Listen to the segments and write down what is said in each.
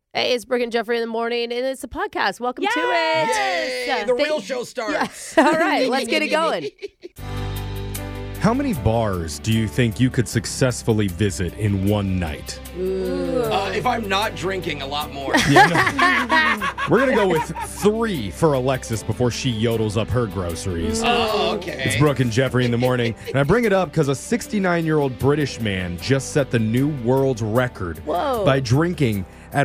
Hey, it's Brooke and Jeffrey in the morning, and it's a podcast. Welcome to it. Yay! The real show starts. Yeah. All right, let's get it going. How many bars do you think you could successfully visit in one night? If I'm not drinking, a lot more. We're going to go with 3 for Alexis before she yodels up her groceries. Oh, okay. It's Brooke and Jeffrey in the morning. And I bring it up because a 69-year-old British man just set the new world record by drinking at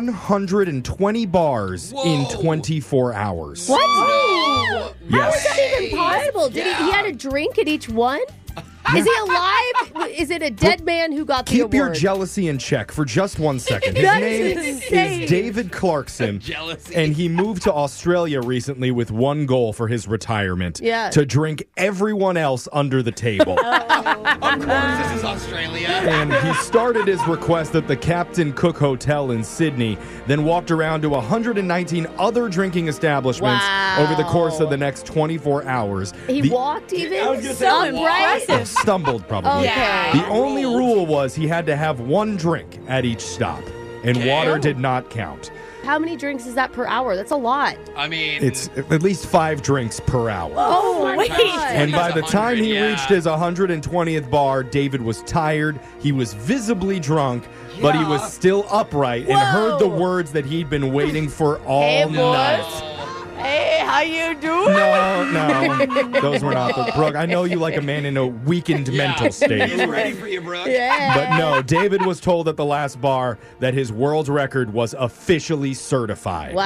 120 bars in 24 hours. What? No. Yes. How is that even possible? Did he had a drink at each one? Is he alive? Is it a dead man who got the award? Keep your jealousy in check for just 1 second. His That name is insane. is David Clarkson. Jealousy. And he moved to Australia recently with one goal for his retirement. Yeah. To drink everyone else under the table. Of course, this is Australia. And he started his request at the Captain Cook Hotel in Sydney, then walked around to 119 other drinking establishments over the course of the next 24 hours. He walked even? I was gonna say So walked. impressive. Stumbled, probably. Okay. The only rule was he had to have one drink at each stop, and water did not count. How many drinks is that per hour? That's a lot. I mean, It's at least 5 drinks per hour. Oh, my God. And by the time he 100, reached his 120th bar, David was tired, he was visibly drunk, but he was still upright and heard the words that he'd been waiting for all night. Hey, how you doing? No, those were not the... Brooke, I know you like a man in a weakened mental he's state. ready for you, Brooke. Yeah. But no, David was told at the last bar that his world record was officially certified.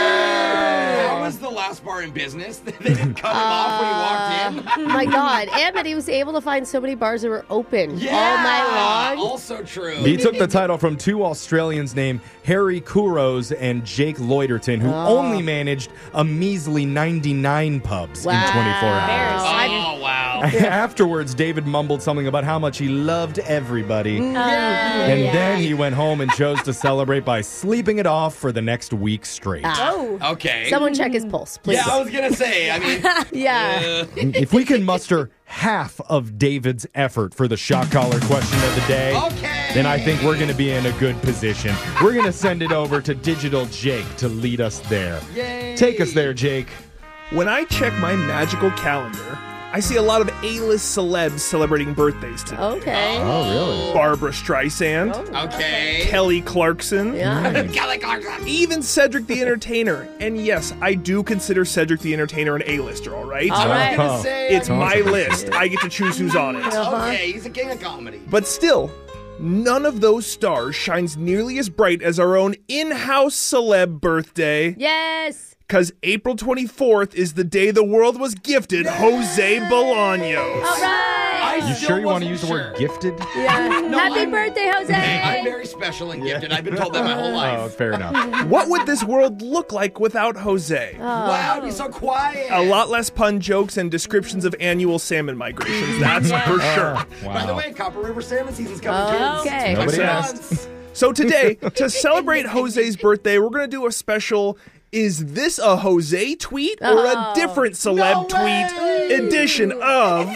How was the last bar in business? They didn't cut him off when he walked in. My God. And that he was able to find so many bars that were open all night long. Also true. He took the title from 2 Australians named Harry Kouros and Jake Loiterton, who only managed a measly 99 pubs in 24 hours. Oh, wow. Afterwards, David mumbled something about how much he loved everybody. And then he went home and chose to celebrate by sleeping it off for the next week straight. Okay. Someone check his pulse, please. Yeah, I was going to say, I mean, Yeah. If we can muster half of David's effort for the shot collar question of the day, then I think we're going to be in a good position. We're going to send it over to Digital Jake to lead us there. Yay. Take us there, Jake. When I check my magical calendar, I see a lot of A-list celebs celebrating birthdays today. Okay. Oh, really? Barbara Streisand, okay. Kelly Clarkson, Yeah. Kelly Clarkson. even Cedric the Entertainer. And yes, I do consider Cedric the Entertainer an A-lister, all right? All I right. was going to say. It's my list. I get to choose who's on it. Okay, he's a king of comedy. But still, none of those stars shines nearly as bright as our own in-house celeb birthday. Yes. Because April 24th is the day the world was gifted Jose Bolaños. All right. You sure you want to use the word gifted? Yeah. Happy I'm- birthday, Jose. I'm very special and gifted. I've been told that my whole life. Oh, fair enough. What would this world look like without Jose? Wow, it'd be so quiet. A lot less pun jokes and descriptions of annual salmon migrations, that's for sure. By the way, Copper River salmon season's coming, kids. Okay. Nobody Next asked. So today, to celebrate Jose's birthday, we're going to do a special Is This a Jose tweet or a different celeb tweet edition of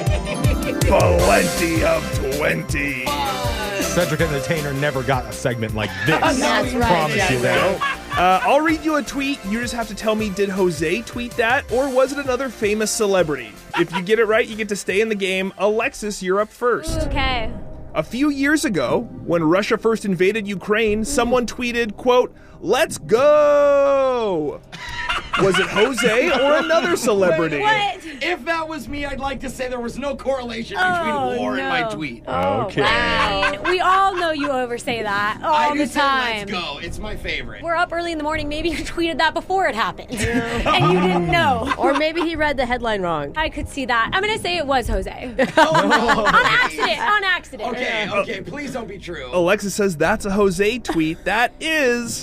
Plenty of 20? Cedric Entertainer never got a segment like this. That's right. Promise you that. I'll read you a tweet. You just have to tell me, did Jose tweet that, or was it another famous celebrity? If you get it right, you get to stay in the game. Alexis, you're up first. Okay. A few years ago, when Russia first invaded Ukraine, someone tweeted, quote, "Let's go!" Was it Jose or another celebrity? What? If that was me, I'd like to say there was no correlation Oh, between war and my no. tweet. Okay. I mean, we all know you oversay that I all do the say time. let's go. It's my favorite. We're up early in the morning. Maybe you tweeted that before it happened. And you didn't know. Or maybe he read the headline wrong. I could see that. I'm going to say it was Jose. Oh, no. On accident. On accident. Okay, please don't be true. Alexis says that's a Jose tweet. That is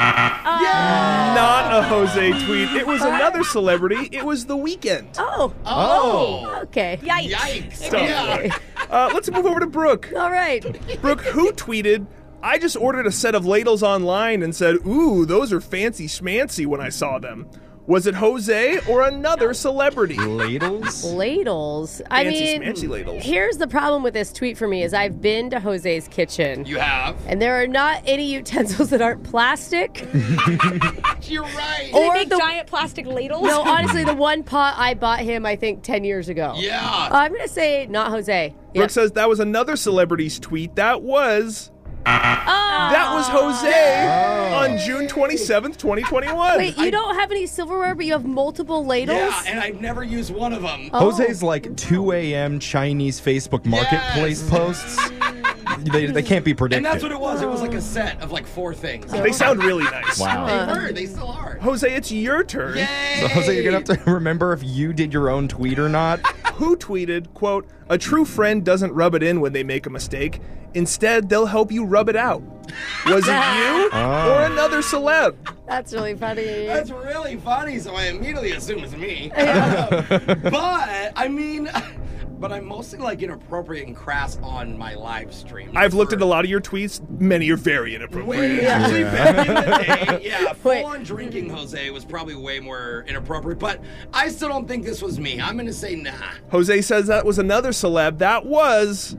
not a Jose tweet. It was another celebrity. It was The Weeknd. Oh. Okay. Yikes. Yikes. Okay. Let's move over to Brooke. All right. Brooke, who tweeted, "I just ordered a set of ladles online and said, ooh, those are fancy schmancy when I saw them." Was it Jose or another celebrity? Ladles? Ladles. Fancy ladles. Here's the problem with this tweet for me is I've been to Jose's kitchen. You have? And there are not any utensils that aren't plastic. You're right. Do they Or make the- giant plastic ladles? No, honestly, the one pot I bought him, I think, 10 years ago. Yeah. I'm going to say not Jose. Yeah. Brooke says that was another celebrity's tweet. That was Jose on June 27th, 2021. Wait, you don't have any silverware, but you have multiple ladles? Yeah, and I've never used one of them. Jose's like 2 a.m. Chinese Facebook marketplace posts. They can't be predicted. And that's what it was. It was like a set of like 4 things. They sound really nice. Wow. They were. They still are. Jose, it's your turn. Yay! So, Jose, you're going to have to remember if you did your own tweet or not. Who tweeted, quote, "A true friend doesn't rub it in when they make a mistake. Instead, they'll help you rub it out." Was it you or another celeb? That's really funny. That's really funny, so I immediately assume it's me. But, I mean... But I'm mostly like inappropriate and crass on my live stream. I've looked at a lot of your tweets. Many are very inappropriate. Way actually back in the day, yeah, full-on drinking Jose was probably way more inappropriate, but I still don't think this was me. I'm going to say nah. Jose says that was another celeb. That was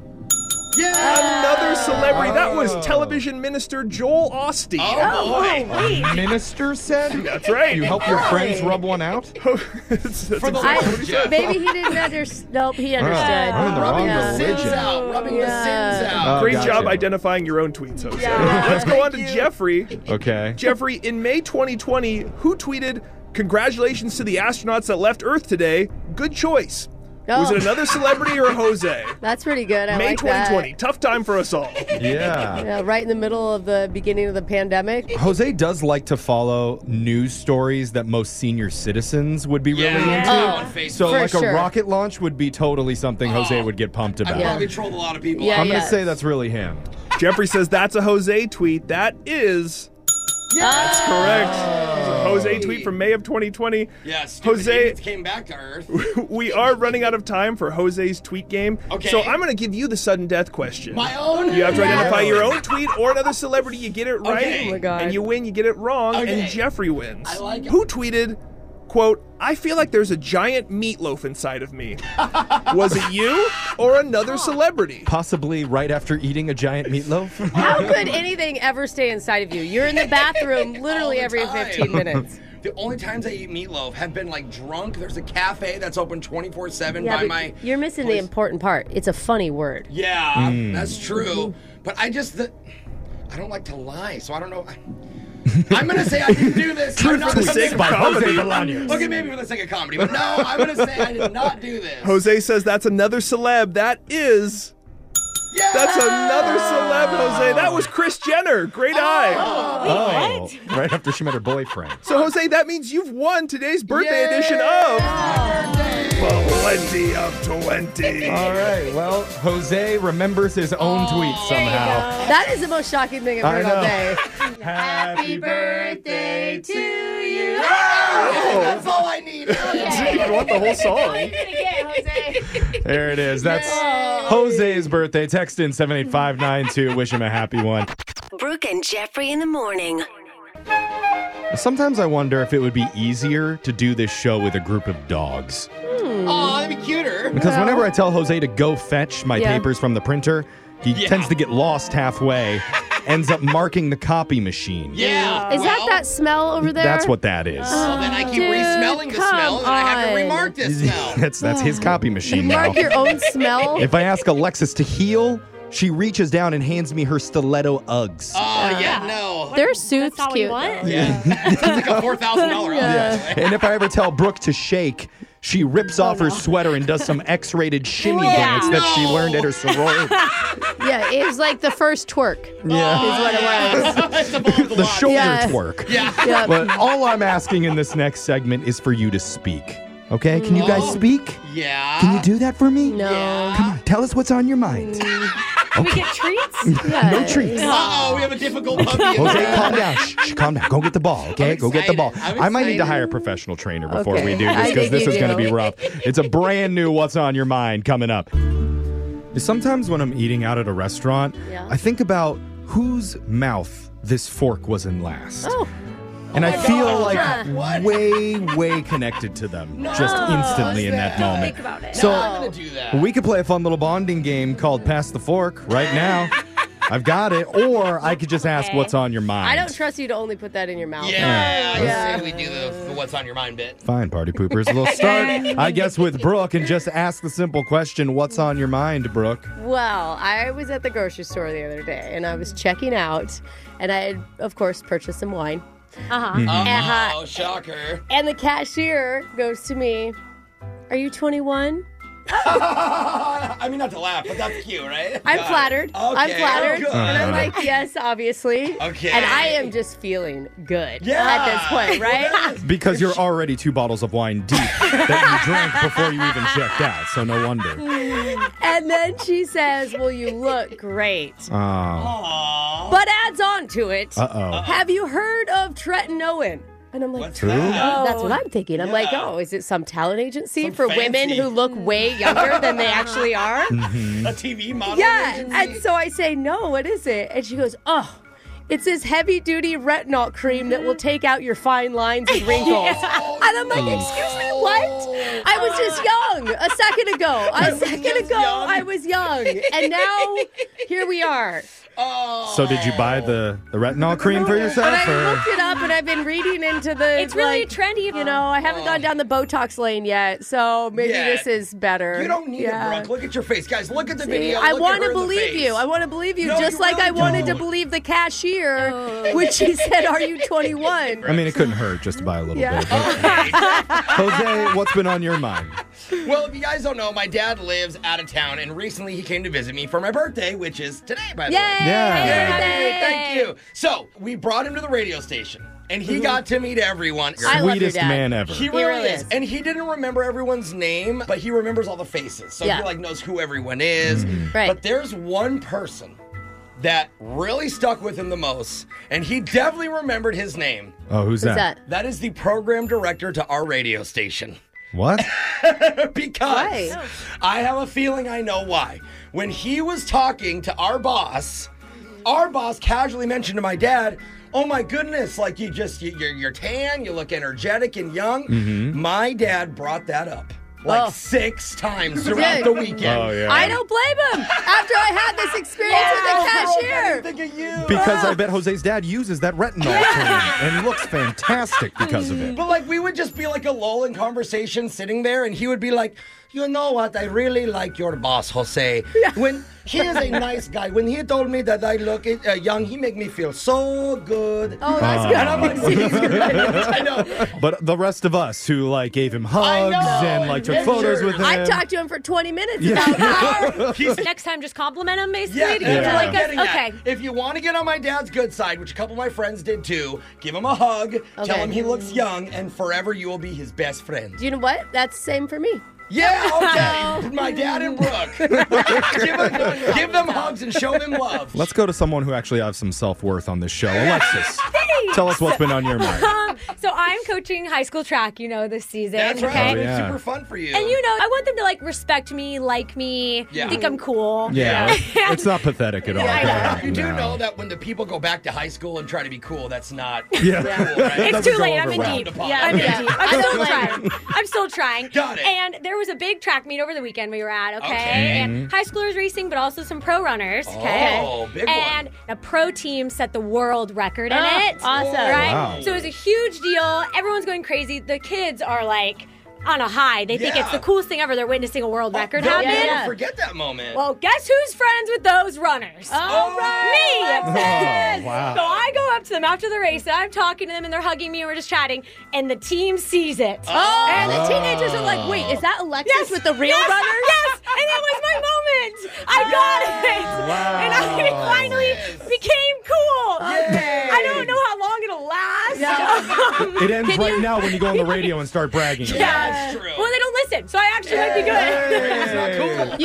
another celebrity. That was television minister Joel Osteen. Oh, boy. Minister said? That's right. You help your friends rub one out? That's For the exactly Lord, what he said. Maybe he didn't understand. Nope, he understood. I'm in the rubbing wrong the sins religion. out. Rubbing the sins out. Oh, Great gotcha. job identifying your own tweets, Jose. Yeah. Let's go on to Jeffrey. Okay. Jeffrey, in May 2020, who tweeted, "Congratulations to the astronauts that left Earth today. Good choice." Was it another celebrity or Jose? That's pretty good. I May like 2020. Tough time for us all. Yeah. Yeah, right in the middle of the beginning of the pandemic. Jose does like to follow news stories that most senior citizens would be really into. On Facebook. So For like sure. a rocket launch would be totally something Jose would get pumped about. I probably trolled a lot of people. Yeah, I'm going to yes. say that's really him. Jeffrey says that's a Jose tweet. That is... That's correct. It was a Jose tweet from May of 2020. Yes, stupid Jose, idiots came back to Earth. we are running out of time for Jose's tweet game. Okay. So I'm going to give you the sudden death question. My own? You have to identify your own tweet or another celebrity. You get it right, Okay. Oh my God. and you win. You get it wrong, Okay. and Jeffrey wins. I like it. Who tweeted, quote, "I feel like there's a giant meatloaf inside of me." Was it you or another celebrity? Possibly right after eating a giant meatloaf. How could anything ever stay inside of you? You're in the bathroom literally All the every time. 15 minutes. The only times I eat meatloaf have been like drunk. There's a cafe that's open 24/7 Yeah, by but my. you're missing the important part. It's a funny word. Yeah, that's true. But I don't like to lie, so I don't know. I'm gonna say I didn't do this. Truth for the sake of comedy. Okay, maybe for the sake of comedy, but no, I'm gonna say I did not do this. Jose says that's another celeb. That is... Yeah! That's another celeb, Jose. That was Kris Jenner. Great eye. Oh, right after she met her boyfriend. So, Jose, that means you've won today's birthday edition of Plenty of 20. All right. Well, Jose remembers his own tweet somehow. That is the most shocking thing I've I heard all know. day. Happy birthday to you. That's all I need. You want the whole song? There it is. That's Jose's birthday. Text in 78592. Wish him a happy one. Brooke and Jeffrey in the morning. Sometimes I wonder if it would be easier to do this show with a group of dogs. Oh, that'd be cuter. Because whenever I tell Jose to go fetch my Yeah. papers from the printer, he tends to get lost halfway, ends up marking the copy machine. Yeah. Is that smell over there? That's what that is. Well, then I keep Dude, re-smelling the come smell, and I have to on. remark this smell. That's his copy machine now. Mark your own smell. If I ask Alexis to heel, she reaches down and hands me her stiletto Uggs. Oh, yeah, no. Their suits That's not what you cute. want? Yeah. That's like a $4,000 Yeah. And if I ever tell Brooke to shake, she rips off her sweater and does some X-rated shimmy dance that she learned at her sorority. Yeah, it was like the first twerk. Yeah. Is what it was. It's evolved a The lot. shoulder Yeah. twerk. Yeah. Yeah. But all I'm asking in this next segment is for you to speak. Okay? Can you guys speak? Yeah. Can you do that for me? No. Come on, tell us what's on your mind. Do we get treats? Yeah. No treats. Uh-oh, we have a difficult puppy in Jose, there. calm down. Shh, calm down. Go get the ball, okay? I'm Go get the ball. excited. I I'm might need to excited. hire a professional trainer before Okay. we do I this because think this you is going to do. be rough. It's a brand new What's on Your Mind coming up. Sometimes when I'm eating out at a restaurant, Yeah. I think about whose mouth this fork was in last. Oh. And I feel like What? way connected to them just instantly in that moment. Think about it. So I'm gonna do that. we could play a fun little bonding game called Pass the Fork right now. I've got it. Or I could just ask Okay. what's on your mind. I don't trust you to only put that in your mouth. Yeah, Yeah. I say we do the what's on your mind bit. Fine, party poopers. We'll start, I guess, with Brooke and just ask the simple question, what's on your mind, Brooke? Well, I was at the grocery store the other day, and I was checking out, and I had, of course, purchased some wine. Oh, shocker. And the cashier goes to me, "Are you 21? I mean, not to laugh, but that's cute, right? I'm Got it. flattered. Okay. I'm flattered. Good. And I'm like, yes, obviously. Okay. And I am just feeling good Yeah. at this point, right? Because you're already 2 bottles of wine deep that you drank before you even checked out, so no wonder. And then she says, well, you look great. Oh. Aw. But adds on to it, Uh-oh. have you heard of Trenton Owen? And I'm like, What's Who? that? that's what I'm thinking. I'm like, oh, is it some talent agency Some for women fancy- who look way younger than they actually are? A TV model Yeah. agency? And so I say, no, what is it? And she goes, oh, it's this heavy-duty retinol cream that will take out your fine lines and wrinkles. And I'm like, excuse me, what? I was just young a second ago. I was young. And now, here we are. So did you buy the retinol cream for yourself? And I Or? looked it up, and I've been reading into the. It's really like, trendy. You know, I haven't gone down the Botox lane yet, so maybe Yeah. this is better. You don't need it, Brooke. Look at your face. Guys, look at the video. I want to believe you. I want to believe you, No, just you like really I wanted to don't. believe the cashier when she said, "Are you 21?" I mean, it couldn't hurt just to buy a little Yeah. bit. Jose, what's been on your mind? Well, if you guys don't know, my dad lives out of town, and recently he came to visit me for my birthday, which is today, by the way. Yay! Yeah. Yay, thank you. So, we brought him to the radio station, and he got to meet everyone. I love your Sweetest dad. man ever. He really, really is. is. And he didn't remember everyone's name, but he remembers all the faces. So Yeah. he knows who everyone is. Right. But there's one person that really stuck with him the most, and he definitely remembered his name. Oh, who's What's that? that? That is the program director to our radio station. What? Because Why? I have a feeling I know why. When he was talking to our boss casually mentioned to my dad, "Oh my goodness, like you're tan, you look energetic and young." My dad brought that up like 6 times throughout the weekend. Oh, yeah. I don't blame him. After I had this experience with the I cashier. didn't think of you. Because I bet Jose's dad uses that retinol cream and he looks fantastic because of it. But we would just be like a lull in conversation sitting there, and he would be like, "You know what? I really like your boss, Jose. When he is a nice guy. When he told me that I look young, he make me feel so good." Oh, that's good. And I'm like, I know. But the rest of us who gave him hugs know, and took and photos with him. I talked to him for 20 minutes about Next time, just compliment him, basically. Yeah, to that's get to what like I'm us. getting at. Okay. If you want to get on my dad's good side, which a couple of my friends did too, give him a hug, tell him he looks young, and forever you will be his best friend. You know what? That's the same for me. Yeah, okay. My dad and Brooke. give them hugs and show them love. Let's go to someone who actually has some self-worth on this show. Alexis, tell us what's been on your mind. So I'm coaching high school track, this season. That's right. Okay. Oh, yeah. Super fun for you. And I want them to respect me, like me, Yeah. think I'm cool. Yeah, it's not pathetic at all. I know. You do No. know that when the people go back to high school and try to be cool, that's not Yeah. cool, right? It's Doesn't too go late. over I'm in well. deep. Yeah, I'm in yeah. deep. I I'm don't still blame trying. I'm still trying. Got it. And there was a big track meet over the weekend we were at, okay? Okay. And high schoolers racing, but also some pro runners, okay? Oh, big one. And a pro team set the world record in Oh, it. awesome. Right? Wow. So it was a huge deal. Everyone's going crazy. The kids are on a high. They think Yeah. it's the coolest thing ever. They're witnessing a world record They'll happen. never Yeah. forget that moment. Well, guess who's friends with those runners? All right. Me! Oh, wow. So I go up to them after the race, and I'm talking to them, and they're hugging me, and we're just chatting, and the team sees it. And the teenagers are like, wait, is that Alexis with the real yes, runners? Yes, and that was my moment. I got it. Wow. And I finally became cool. Yay. I don't know how long it'll last. It ends right now when you go on the radio and start bragging. Yeah, that's true. Well, they don't listen, so I actually might be good. Hey, that's not cool. You just gotta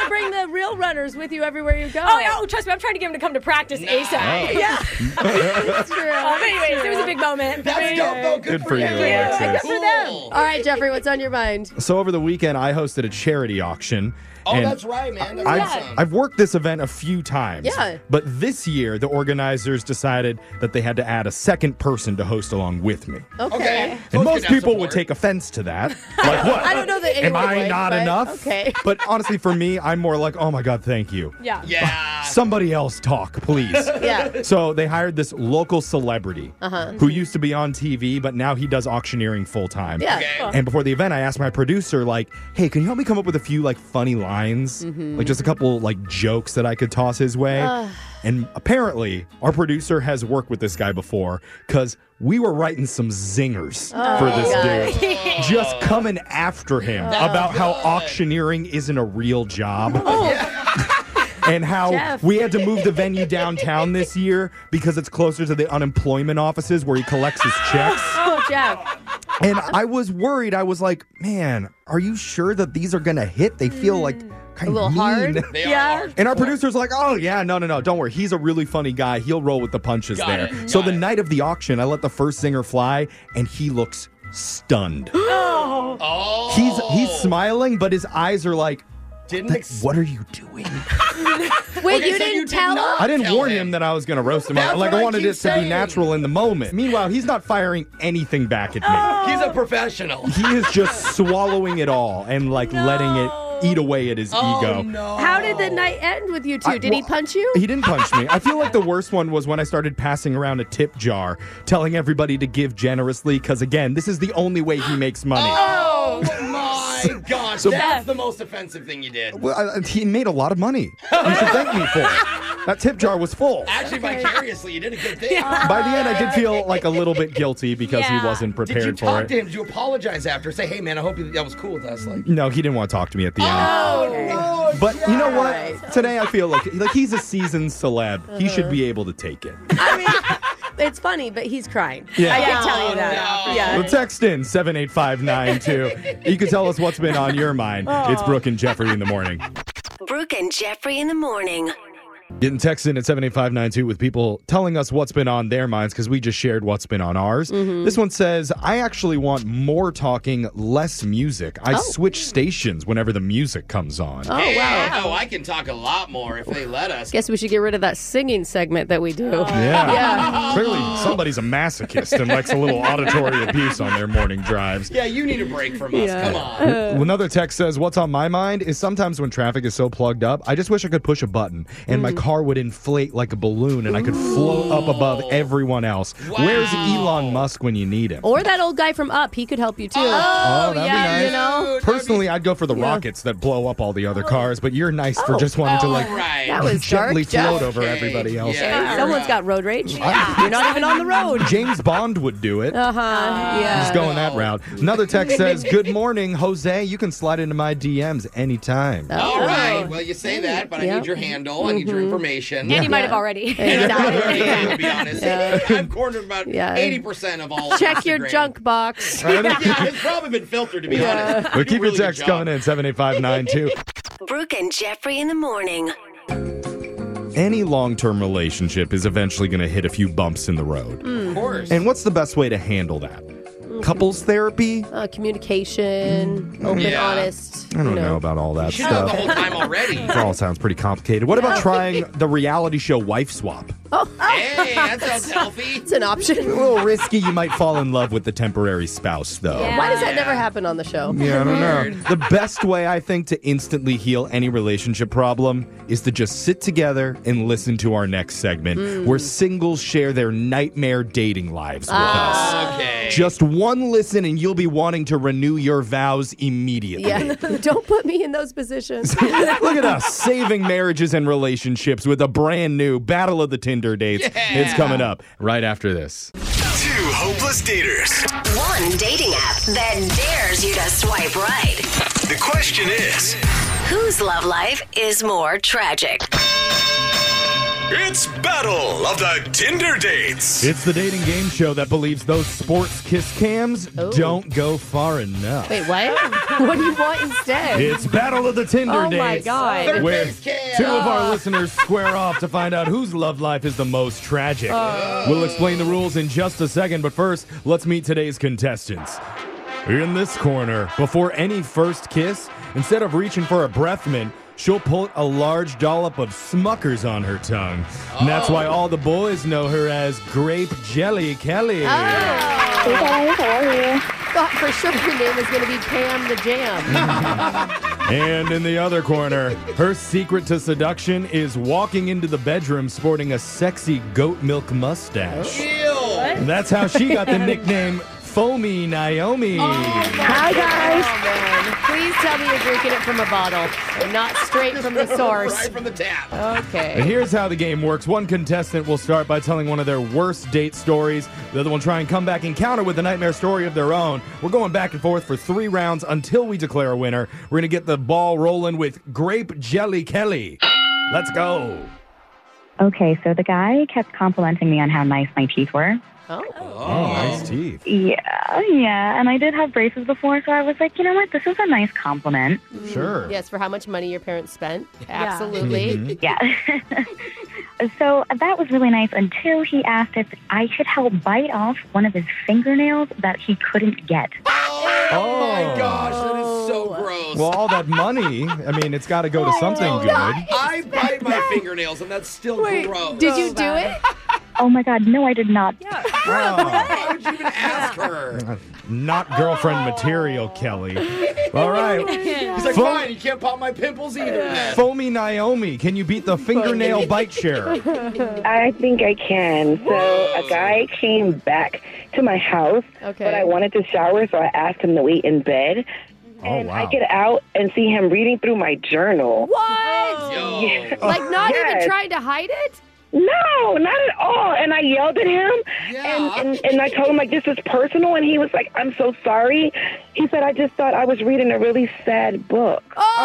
to bring the real runners with you everywhere you go. Oh, trust me, I'm trying to get him to come to practice ASAP. Yeah. That's true. Anyways, it was a big moment. That's dope, though. Good for you, Alexis. Good for them. All right, Jeffrey, what's on your mind? So over the weekend, I hosted a charity auction. Oh, and that's right, man. That's awesome. I've worked this event a few times. Yeah. But this year, the organizers decided that they had to add a second person to host along with me. Okay. And most people would take offense to that. Like, what? I don't know that Am anyone I would, not but enough? Okay. But honestly, for me, I'm more like, oh my God, thank you. Yeah. Yeah. Somebody else talk, please. Yeah. So they hired this local celebrity who used to be on TV, but now he does auctioneering full time. Yeah. Okay. And before the event, I asked my producer, like, hey, can you help me come up with a few, like, funny lines? Like, just a couple, like, jokes that I could toss his way. And apparently, our producer has worked with this guy before because we were writing some zingers for this dude. Just coming after him about how auctioneering isn't a real job. And how Jeff. we had to move the venue downtown this year because it's closer to the unemployment offices where he collects his checks. Oh, Jeff. And I was worried. I was like, man, are you sure that these are going to hit? They feel like kind A little of mean. hard? They Yeah. are hard. And our producer's like, oh, yeah, no, don't worry. He's a really funny guy. He'll roll with the punches Got there. it. So Got the it. night of the auction, I let the first singer fly, and he looks stunned. Oh. He's smiling, but his eyes are like, what are you doing? Wait, Okay, you so didn't tell not him? I didn't tell warn him that I was going to roast him. That's Like, what I I wanted keep it to be saying. natural in the moment. Meanwhile, he's not firing anything back at me. He's a professional. He is just swallowing it all and, like, letting it eat away at his ego. No. How did the night end with you two? Did he punch you? He didn't punch me. I feel like the worst one was when I started passing around a tip jar, telling everybody to give generously, because, again, this is the only way he makes money. Oh my gosh, that's the most offensive thing you did. Well, he made a lot of money. You should thank me for it. That tip jar was full. Actually, vicariously, you did a good thing. By the end, I did feel like a little bit guilty because he Yeah. wasn't Did you prepared for talk it. to him? Did you apologize after? Say, hey, man, I hope that was cool with us. Like, No, he didn't want to talk to me at the end. oh, no. But you know what? Today I feel like he's a seasoned celeb. He should be able to take it. I mean, it's funny, but he's crying. Yeah. I can tell you that. No. Yeah. Well, text in 78592. You can tell us what's been on your mind. It's Brooke and Jeffrey in the morning. Brooke and Jeffrey in the morning. Getting text in at 78592 with people telling us what's been on their minds because we just shared what's been on ours. This one says, I actually want more talking, less music. I switch stations whenever the music comes on. Oh, wow. Oh, I can talk a lot more if they let us. Guess we should get rid of that singing segment that we do. Yeah. Clearly, somebody's a masochist and likes a little auditory abuse on their morning drives. Yeah, you need a break from us. Come on. Another text says, what's on my mind is sometimes when traffic is so plugged up, I just wish I could push a button and my car would inflate like a balloon and I could float up above everyone else. Wow. Where's Elon Musk when you need him? Or that old guy from Up. He could help you, too. Oh, that'd be nice. You know? Personally, I'd go for the rockets that blow up all the other cars, but you're nice for just wanting to like Right. That was gently dark, Jeff. float over everybody else. Yeah. Hey, someone's got road rage. You're not even on the road. James Bond would do it. Yeah. Just going that route. Another text says, good morning, Jose. You can slide into my DMs anytime. All right. Well, you say that, but I Yeah. need your handle. I need your information. And he might have already. Yeah, to be honest. I've cornered about 80% of all Check your Instagram. junk box. Yeah, it's probably been filtered, to be honest. But You keep do your really good text job. coming in, 78592. Brooke and Jeffrey in the morning. Any long-term relationship is eventually going to hit a few bumps in the road. Of course. And what's the best way to handle that? Couples therapy? Communication, open, Yeah. honest. I don't know about all that you should know the stuff. whole time already. It all sounds pretty complicated. What about trying the reality show Wife Swap? Hey, that sounds healthy. It's an option. A little risky. You might fall in love with the temporary spouse, though. Yeah. Why does that never happen on the show? Yeah, I don't know. The best way, I think, to instantly heal any relationship problem is to just sit together and listen to our next segment where singles share their nightmare dating lives with us. Okay. Just one listen and you'll be wanting to renew your vows immediately. Yeah. Don't put me in those positions. Look at us saving marriages and relationships with a brand new Battle of the Tinder Dates. Yeah. It's coming up right after this. Two hopeless daters. One dating app that dares you to swipe right. The question is, Whose love life is more tragic? It's Battle of the Tinder Dates. It's the dating game show that believes those sports kiss cams don't go far enough. Wait, what? What do you want instead? It's Battle of the Tinder Oh, Dates. my God. Where Face cam. two of our listeners square off to find out whose love life is the most tragic. We'll explain the rules in just a second, but first, let's meet today's contestants. In this corner, before any first kiss, instead of reaching for a breath mint, she'll put a large dollop of Smuckers on her tongue. And that's why all the boys know her as Grape Jelly Kelly. Hey guys, how are you? Thought for sure her name was going to be Pam the Jam. And in the other corner, her secret to seduction is walking into the bedroom sporting a sexy goat milk mustache. And that's how she got the nickname Foamy Naomi. Hi guys. Oh, man. Please tell me you're drinking it from a bottle and not straight from the source. Right from the tap. And Okay. here's how the game works. One contestant will start by telling one of their worst date stories. The other will try and come back and counter with a nightmare story of their own. We're going back and forth for 3 rounds until we declare a winner. We're going to get the ball rolling with Grape Jelly Kelly. Let's go. Okay, so the guy kept complimenting me on how nice my teeth were. Oh, nice teeth. Yeah, and I did have braces before, so I was like, you know what, this is a nice compliment. Sure. Yes, for how much money your parents spent. Absolutely. Yeah. So that was really nice until he asked if I could help bite off one of his fingernails that he couldn't get. Oh my gosh, that is so gross. Well, all that money, I mean, it's got to go to something good. I bite my fingernails, and that's still gross. Did you do it? Oh my God, no, I did not. Why would you even ask her? Not girlfriend material, Kelly. All right. He's like, fine, you can't pop my pimples either. Then. Foamy Naomi, can you beat the fingernail bite share? I think I can. So a guy came back to my house, Okay. but I wanted to shower, so I asked him to wait in bed. And I get out and see him reading through my journal. What? Yo. Like not even Yes. trying to hide it? No, not at all. And I yelled at him, and I told him, like, this is personal, and he was like, I'm so sorry. He said, I just thought I was reading a really sad book.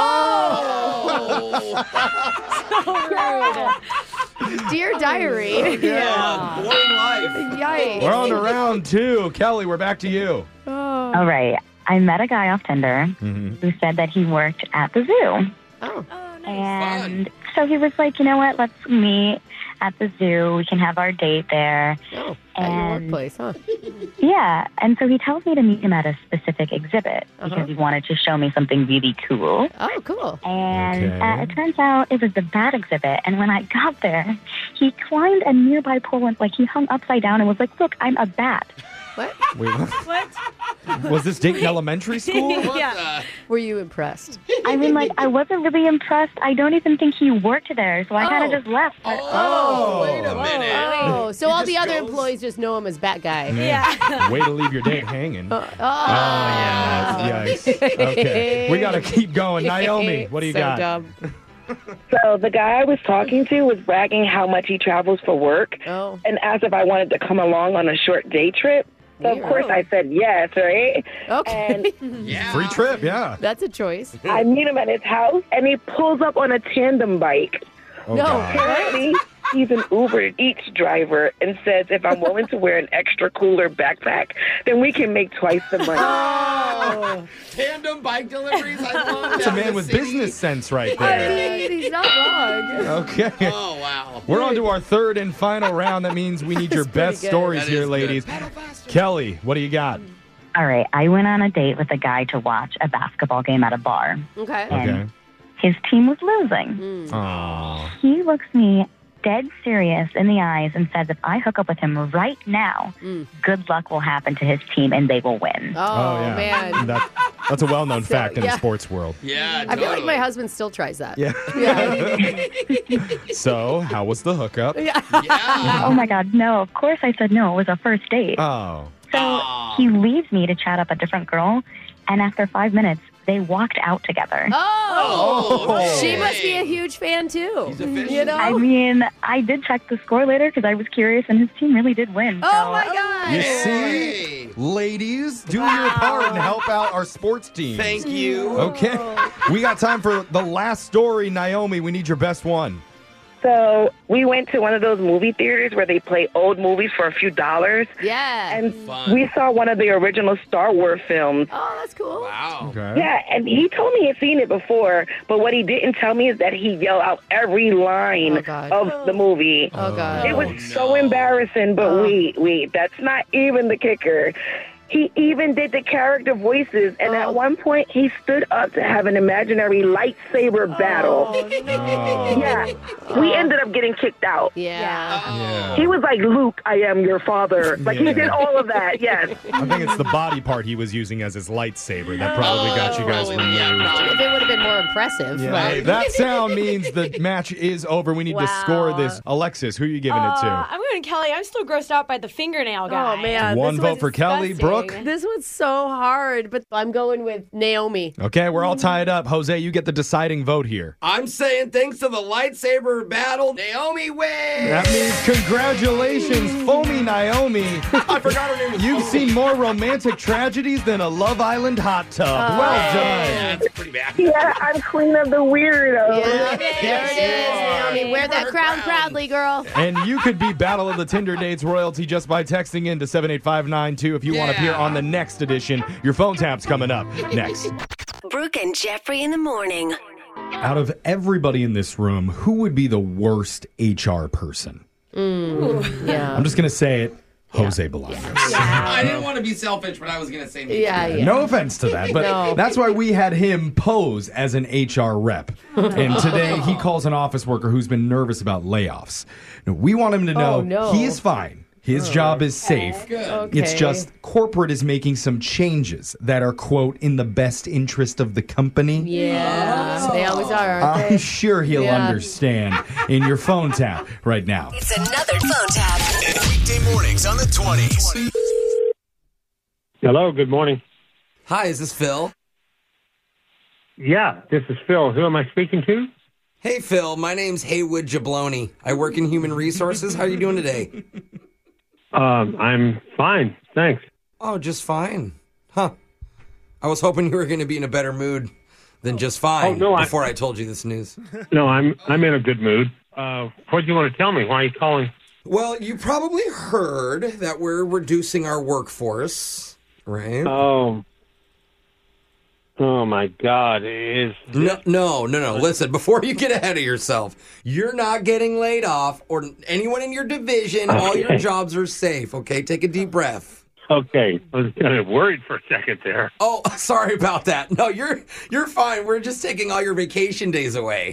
Dear diary. Yeah, boring life. Yikes. We're on to round 2. Kelly, we're back to you. All right, I met a guy off Tinder who said that he worked at the zoo. Oh. And so he was like, you know what, let's meet at the zoo. We can have our date there. Oh, at your workplace, huh? Yeah, and so he tells me to meet him at a specific exhibit because he wanted to show me something really cool. Oh, cool. And it turns out it was the bat exhibit. And when I got there, he climbed a nearby pole and he hung upside down and was like, look, I'm a bat. What? Wait, What? was this date in elementary school? Yeah. Were you impressed? I mean, I wasn't really impressed. I don't even think he worked there, so I kind of just left. Oh, wait a minute. Oh, so all just the other goes- employees just know him as Bat Guy. Yeah. Way to leave your date hanging. yeah. Yikes. Okay. We got to keep going. Naomi, what do you So got? dumb. So the guy I was talking to was bragging how much he travels for work Oh. and asked if I wanted to come along on a short day trip. So, of course, I said yes, right? Okay. Yeah. Free trip, yeah. That's a choice. I meet him at his house, and he pulls up on a tandem bike. Oh, No. God. Apparently, he's an Uber Eats driver and says if I'm willing to wear an extra cooler backpack, then we can make twice the money. Oh. Tandem bike deliveries. I love That's a man with business sense right there. He's not wrong. Okay. Oh, wow. We're on to our third and final round. That means we need your best pretty good. stories That here, is good. ladies. Kelly, what do you got? All right, I went on a date with a guy to watch a basketball game at a bar. Okay. Okay. His team was losing. Aw. He looks me dead serious in the eyes and says if I hook up with him right now, good luck will happen to his team and they will win. Oh, yeah. man. That's a well-known fact in yeah. the sports world. Yeah, I feel like totally. my husband still tries that. Yeah. Yeah. So, how was the hookup? Yeah. Oh my God, no, of course I said no. It was a first date. Oh. So he leaves me to chat up a different girl, and after 5 minutes, they walked out together. Oh, she must be a huge fan too. He's official. You know? I mean, I did check the score later because I was curious, and his team really did win. Oh so- my God. You see? Ladies, do your part and help out our sports team. Thank you. Okay. We got time for the last story, Naomi. We need your best one. So we went to one of those movie theaters where they play old movies for a few dollars. Yeah. And we saw one of the original Star Wars films. Oh, that's cool. Wow. Okay. Yeah, and he told me he had seen it before, but what he didn't tell me is that he yelled out every line of the movie. Oh, God. It was so embarrassing, but wait, that's not even the kicker. He even did the character voices, and at one point, he stood up to have an imaginary lightsaber battle. Yeah. We ended up getting kicked out. Yeah. He was like, Luke, I am your father. Like, he did all of that, yes. I think it's the body part he was using as his lightsaber that probably got you guys removed. If it would have been more impressive. Yeah. Right? That sound means the match is over. We need to score this. Alexis, who are you giving it to? I'm going to Kelly. I'm still grossed out by the fingernail guy. Oh, man. One this vote was for Kelly. disgusting. Brooke? This was so hard, but I'm going with Naomi. Okay, we're all tied up. Jose, you get the deciding vote here. I'm saying thanks to the lightsaber battle, Naomi wins. That means congratulations, Foamy Naomi. I forgot her name was You've Foamy. seen more romantic tragedies than a Love Island hot tub. Well done. That's pretty bad. Yeah, I'm queen of the weirdos. Yeah, there it is, Naomi. Wear that crown proudly, girl. And you could be Battle of the Tinder Dates royalty just by texting in to 78592 if you want to appear on the next edition. Your phone tap's coming up next. Brooke and Jeffrey in the morning. Out of everybody in this room, who would be the worst HR person? Yeah. I'm just going to say it. Jose Bolaños. I didn't want to be selfish, but I was going to say me. Yeah. No offense to that, but that's why we had him pose as an HR rep. And today he calls an office worker who's been nervous about layoffs. Now, we want him to know he is fine. His job is safe. It's just corporate is making some changes that are, quote, in the best interest of the company. Yeah. They always are, aren't I'm they? sure he'll understand in your phone tap right now. It's another phone tap. Weekday mornings on the 20s. Hello, good morning. Hi, is this Phil? Yeah, this is Phil. Who am I speaking to? Hey, Phil. My name's Haywood Jabloni. I work in human resources. How are you doing today? I'm fine, thanks. Oh, just fine. Huh. I was hoping you were going to be in a better mood than just fine before I told you this news. No, I'm in a good mood. What do you want to tell me? Why are you calling? Well, you probably heard that we're reducing our workforce, right? Oh my God! No. Listen, before you get ahead of yourself, you're not getting laid off, or anyone in your division. All your jobs are safe. Okay, take a deep breath. Okay, I was kind of worried for a second there. Oh, sorry about that. No, you're fine. We're just taking all your vacation days away.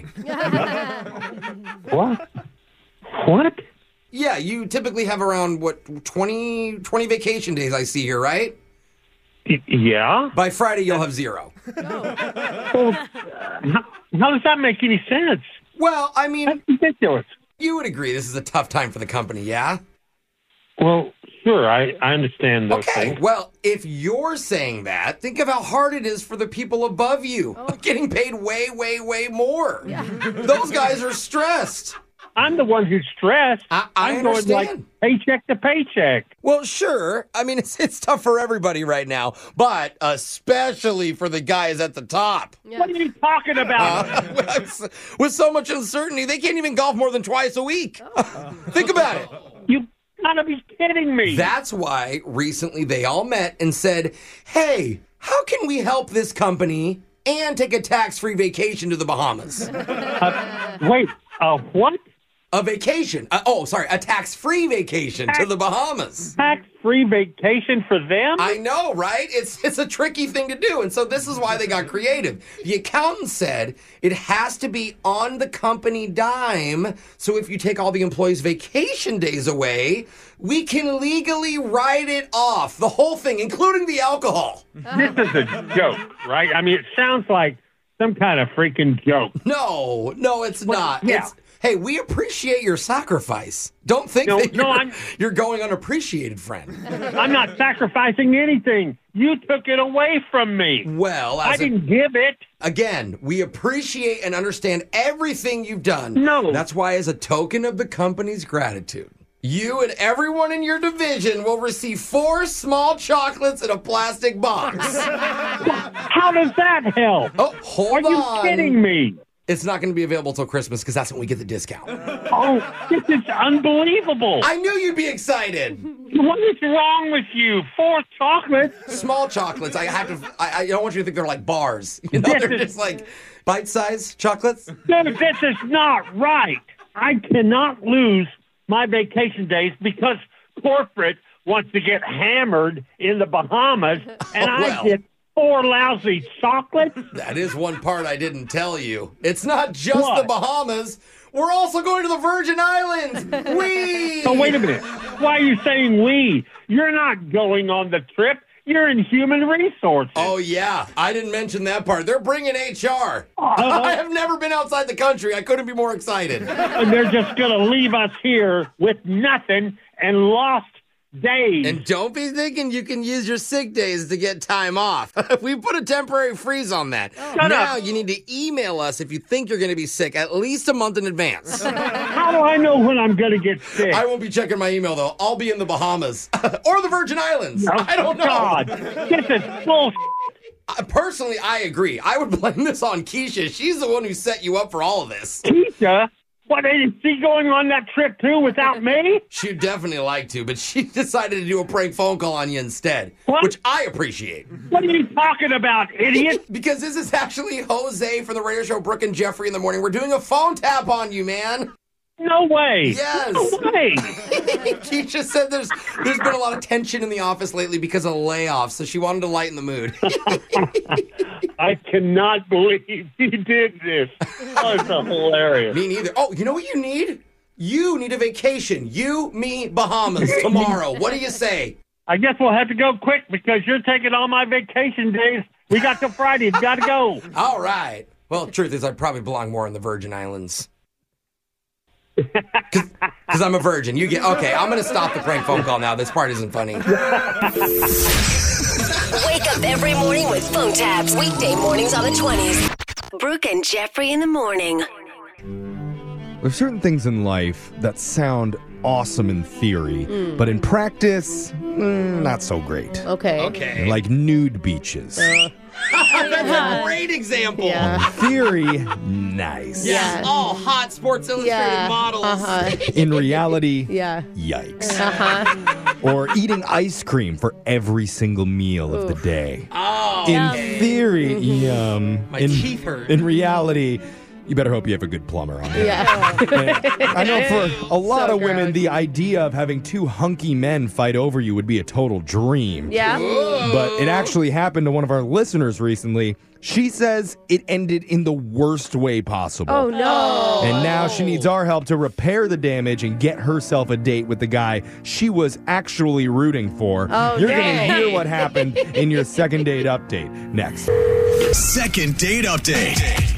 What? What? Yeah, you typically have around 20 vacation days. I see here, right? Yeah. By Friday, you'll have 0. Well, how does that make any sense? Well, I mean, that's ridiculous. You would agree this is a tough time for the company, yeah? Well, sure, I understand those things. Okay, well, if you're saying that, think of how hard it is for the people above you, getting paid way, way, way more. Yeah. Those guys are stressed. I'm the one who's stressed. I'm going like paycheck to paycheck. Well, sure. I mean, it's tough for everybody right now, but especially for the guys at the top. Yeah. What are you talking about? With so much uncertainty, they can't even golf more than twice a week. Think about it. You gotta be kidding me. That's why recently they all met and said, hey, how can we help this company and take a tax-free vacation to the Bahamas? Wait, what? A vacation. A tax-free vacation to the Bahamas. Tax-free vacation for them? I know, right? It's a tricky thing to do, and so this is why they got creative. The accountant said it has to be on the company dime, so if you take all the employees' vacation days away, we can legally write it off. The whole thing, including the alcohol. This is a joke, right? I mean, it sounds like some kind of freaking joke. No, it's not. Yeah. Hey, we appreciate your sacrifice. Don't think you're going unappreciated, friend. I'm not sacrificing anything. You took it away from me. Well, I didn't give it. Again, we appreciate and understand everything you've done. No. That's why, as a token of the company's gratitude, you and everyone in your division will receive 4 small chocolates in a plastic box. How does that help? Oh, hold on. Are you kidding me? It's not going to be available till Christmas because that's when we get the discount. Oh, this is unbelievable. I knew you'd be excited. What is wrong with you? 4 chocolates? Small chocolates. I don't want you to think they're like bars. You know, they're just like bite-sized chocolates. No, this is not right. I cannot lose my vacation days because corporate wants to get hammered in the Bahamas, and I get 4 lousy chocolates. That is one part I didn't tell you. It's not just the Bahamas. We're also going to the Virgin Islands. We. Oh, wait a minute. Why are you saying we? You're not going on the trip. You're in human resources. Oh, yeah. I didn't mention that part. They're bringing HR. I have never been outside the country. I couldn't be more excited. And they're just going to leave us here with nothing and lost days. And don't be thinking you can use your sick days to get time off. We put a temporary freeze on that. Now you need to email us if you think you're going to be sick at least a month in advance. How do I know when I'm going to get sick? I won't be checking my email, though. I'll be in the Bahamas or the Virgin Islands. I don't know. God, this is bullshit. Personally, I agree. I would blame this on Keisha. She's the one who set you up for all of this. Keisha? What, is she going on that trip too without me? She'd definitely like to, but she decided to do a prank phone call on you instead, which I appreciate. What are you talking about, idiot? Because this is actually Jose from the radio show Brooke and Jeffrey in the Morning. We're doing a phone tap on you, man. No way. Yes. No way. Keisha said there's been a lot of tension in the office lately because of layoffs, so she wanted to lighten the mood. I cannot believe he did this. Oh, it's hilarious. Me neither. Oh, you know what you need? You need a vacation. You, me, Bahamas tomorrow. What do you say? I guess we'll have to go quick because you're taking all my vacation days. We got till Friday. Got to go. All right. Well, truth is, I probably belong more in the Virgin Islands. Because I'm a virgin. You get okay. I'm going to stop the prank phone call now. This part isn't funny. Wake up every morning with phone taps. Weekday mornings on the 20s. Brooke and Jeffrey in the morning. There's certain things in life that sound awesome in theory, but in practice, not so great. Okay. Like nude beaches. That's a great example. In theory, nice. Yes. Oh, hot Sports Illustrated models. In reality, yikes. Or eating ice cream for every single meal of the day. Oh, in theory, yum. My teeth hurt. In reality, you better hope you have a good plumber on it. I know for a lot of women, the idea of having 2 hunky men fight over you would be a total dream. Yeah. But it actually happened to one of our listeners recently. She says it ended in the worst way possible. Oh, no. And now she needs our help to repair the damage and get herself a date with the guy she was actually rooting for. Oh, You're going to hear what happened in your second date update next. Second date update.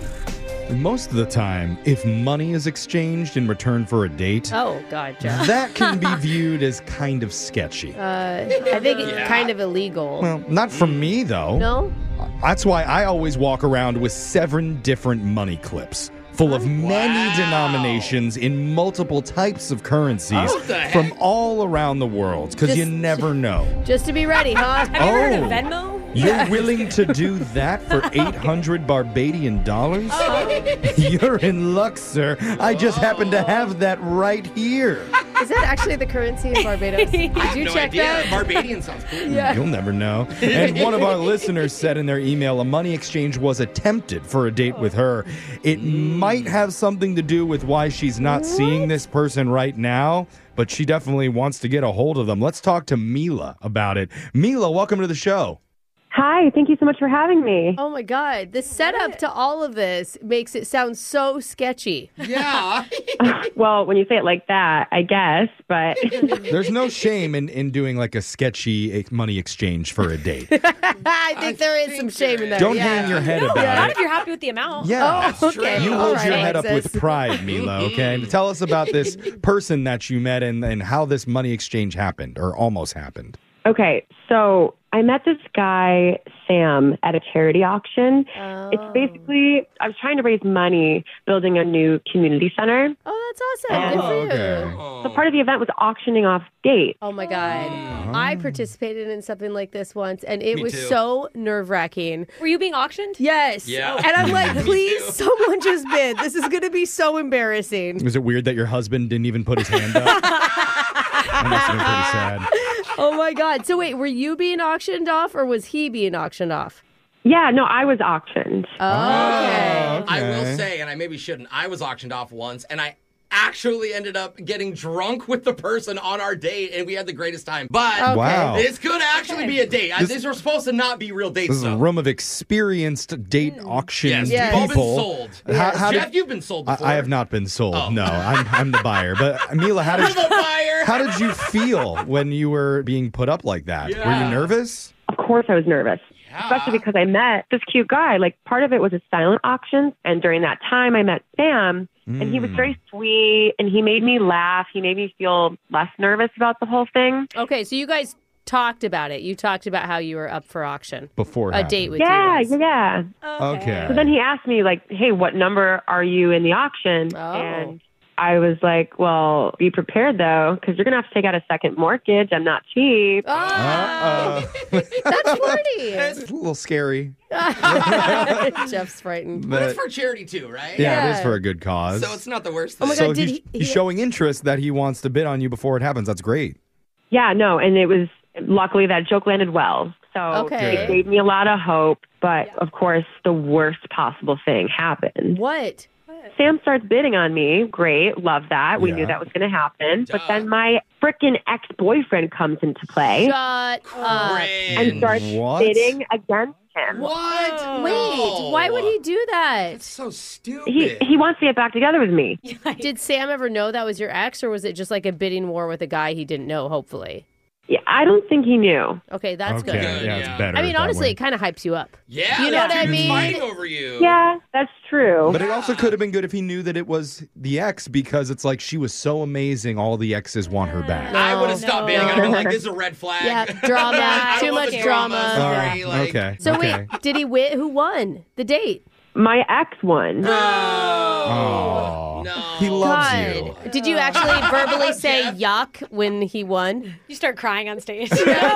Most of the time, if money is exchanged in return for a date, Oh, God, Jeff. that can be viewed as kind of sketchy. I think it's kind of illegal. Well, not for me, though. No? That's why I always walk around with 7 different money clips full of many denominations in multiple types of currencies from all around the world, because you never know. Just to be ready, huh? Have you ever heard of Venmo? You're willing to do that for 800 Barbadian dollars? You're in luck, sir. I just happen to have that right here. Is that actually the currency in Barbados? Did you check that? Barbadian sounds cool. Yeah. You'll never know. And one of our listeners said in their email a money exchange was attempted for a date with her. It might have something to do with why she's not seeing this person right now, but she definitely wants to get a hold of them. Let's talk to Mila about it. Mila, welcome to the show. Hi, thank you so much for having me. Oh my God. The setup to all of this makes it sound so sketchy. Yeah. Well, when you say it like that, I guess, but... There's no shame in doing like a sketchy money exchange for a date. I think there is some shame in that. Don't hang your head about Not it. if you're happy with the amount. Yeah, Oh, okay. you All hold right, your head up Alexis. with pride, Mila, okay? And tell us about this person that you met and how this money exchange happened or almost happened. Okay, so I met this guy, Sam, at a charity auction. Oh. It's basically, I was trying to raise money building a new community center. Oh, that's awesome. Good for you. So part of the event was auctioning off dates. Oh my God. I participated in something like this once, and it Me was too. so nerve-wracking. Were you being auctioned? Yes. Yeah. And I'm like, Me please, too. someone just bid. This is going to be so embarrassing. Was it weird that your husband didn't even put his hand up? That must have been pretty sad. Oh, my God. So wait, were you being auctioned off, or was he being auctioned off? Yeah, no, I was auctioned. Oh, okay. I will say, and I maybe shouldn't, I was auctioned off once, and I actually ended up getting drunk with the person on our date, and we had the greatest time. But Okay. Wow. this could actually be a date. These are supposed to not be real dates, This is a though. room of experienced date auction Yes, Yes. we've all been people. sold. How Jeff, did- you've been sold before. I have not been sold. Oh. No, I'm the buyer. But Mila, how You're did the buyer. how did you feel when you were being put up like that? Were Yeah. you nervous? Of course I was nervous. Especially because I met this cute guy. Like, part of it was a silent auction. And during that time, I met Sam, and he was very sweet, and he made me laugh. He made me feel less nervous about the whole thing. Okay, so you guys talked about it. You talked about how you were up for auction. Before it A happened. date with Yeah, you guys. yeah. Okay. So then he asked me, like, hey, what number are you in the auction? Oh. And I was like, well, be prepared, though, because you're going to have to take out a second mortgage. I'm not cheap. Oh, that's flirty. It's a little scary. Jeff's frightened. But it's But for charity, too, right? yeah, it is Yeah. for a good cause. So it's not the worst thing. Oh my So God, did he's showing interest that he wants to bid on you before it happens. That's great. Yeah, no, and it was luckily that joke landed well. So Okay. it gave me a lot of hope. But of course, the worst possible thing happened. What? Sam starts bidding on me. Great, love that. We Yeah. knew that was going to happen. Duh. But then my frickin' ex-boyfriend comes into play Shut up. and starts What? bidding against him. What? Wait, No. why would he do that? That's so stupid. He wants to get back together with me. Did Sam ever know that was your ex, or was it just like a bidding war with a guy he didn't know, hopefully? Yeah, I don't think he knew. Okay, that's Okay, good. yeah, it's Yeah. better. I mean, that honestly, way. it kind of hypes you up. Yeah, You know what I dude's mean? fighting over you. Yeah, that's true. But it also could have been good if he knew that it was the ex, because it's like she was so amazing, all the exes want her back. I would have stopped bidding. I'd have been like, No. this is a red flag. Yeah, drama, I too don't want much the drama. Sorry, like- Okay. So okay. wait, did he win? Who won the date? My ex won. Oh, No. he loves God. you. Did you actually verbally say Jeff. yuck when he won? You start crying on stage.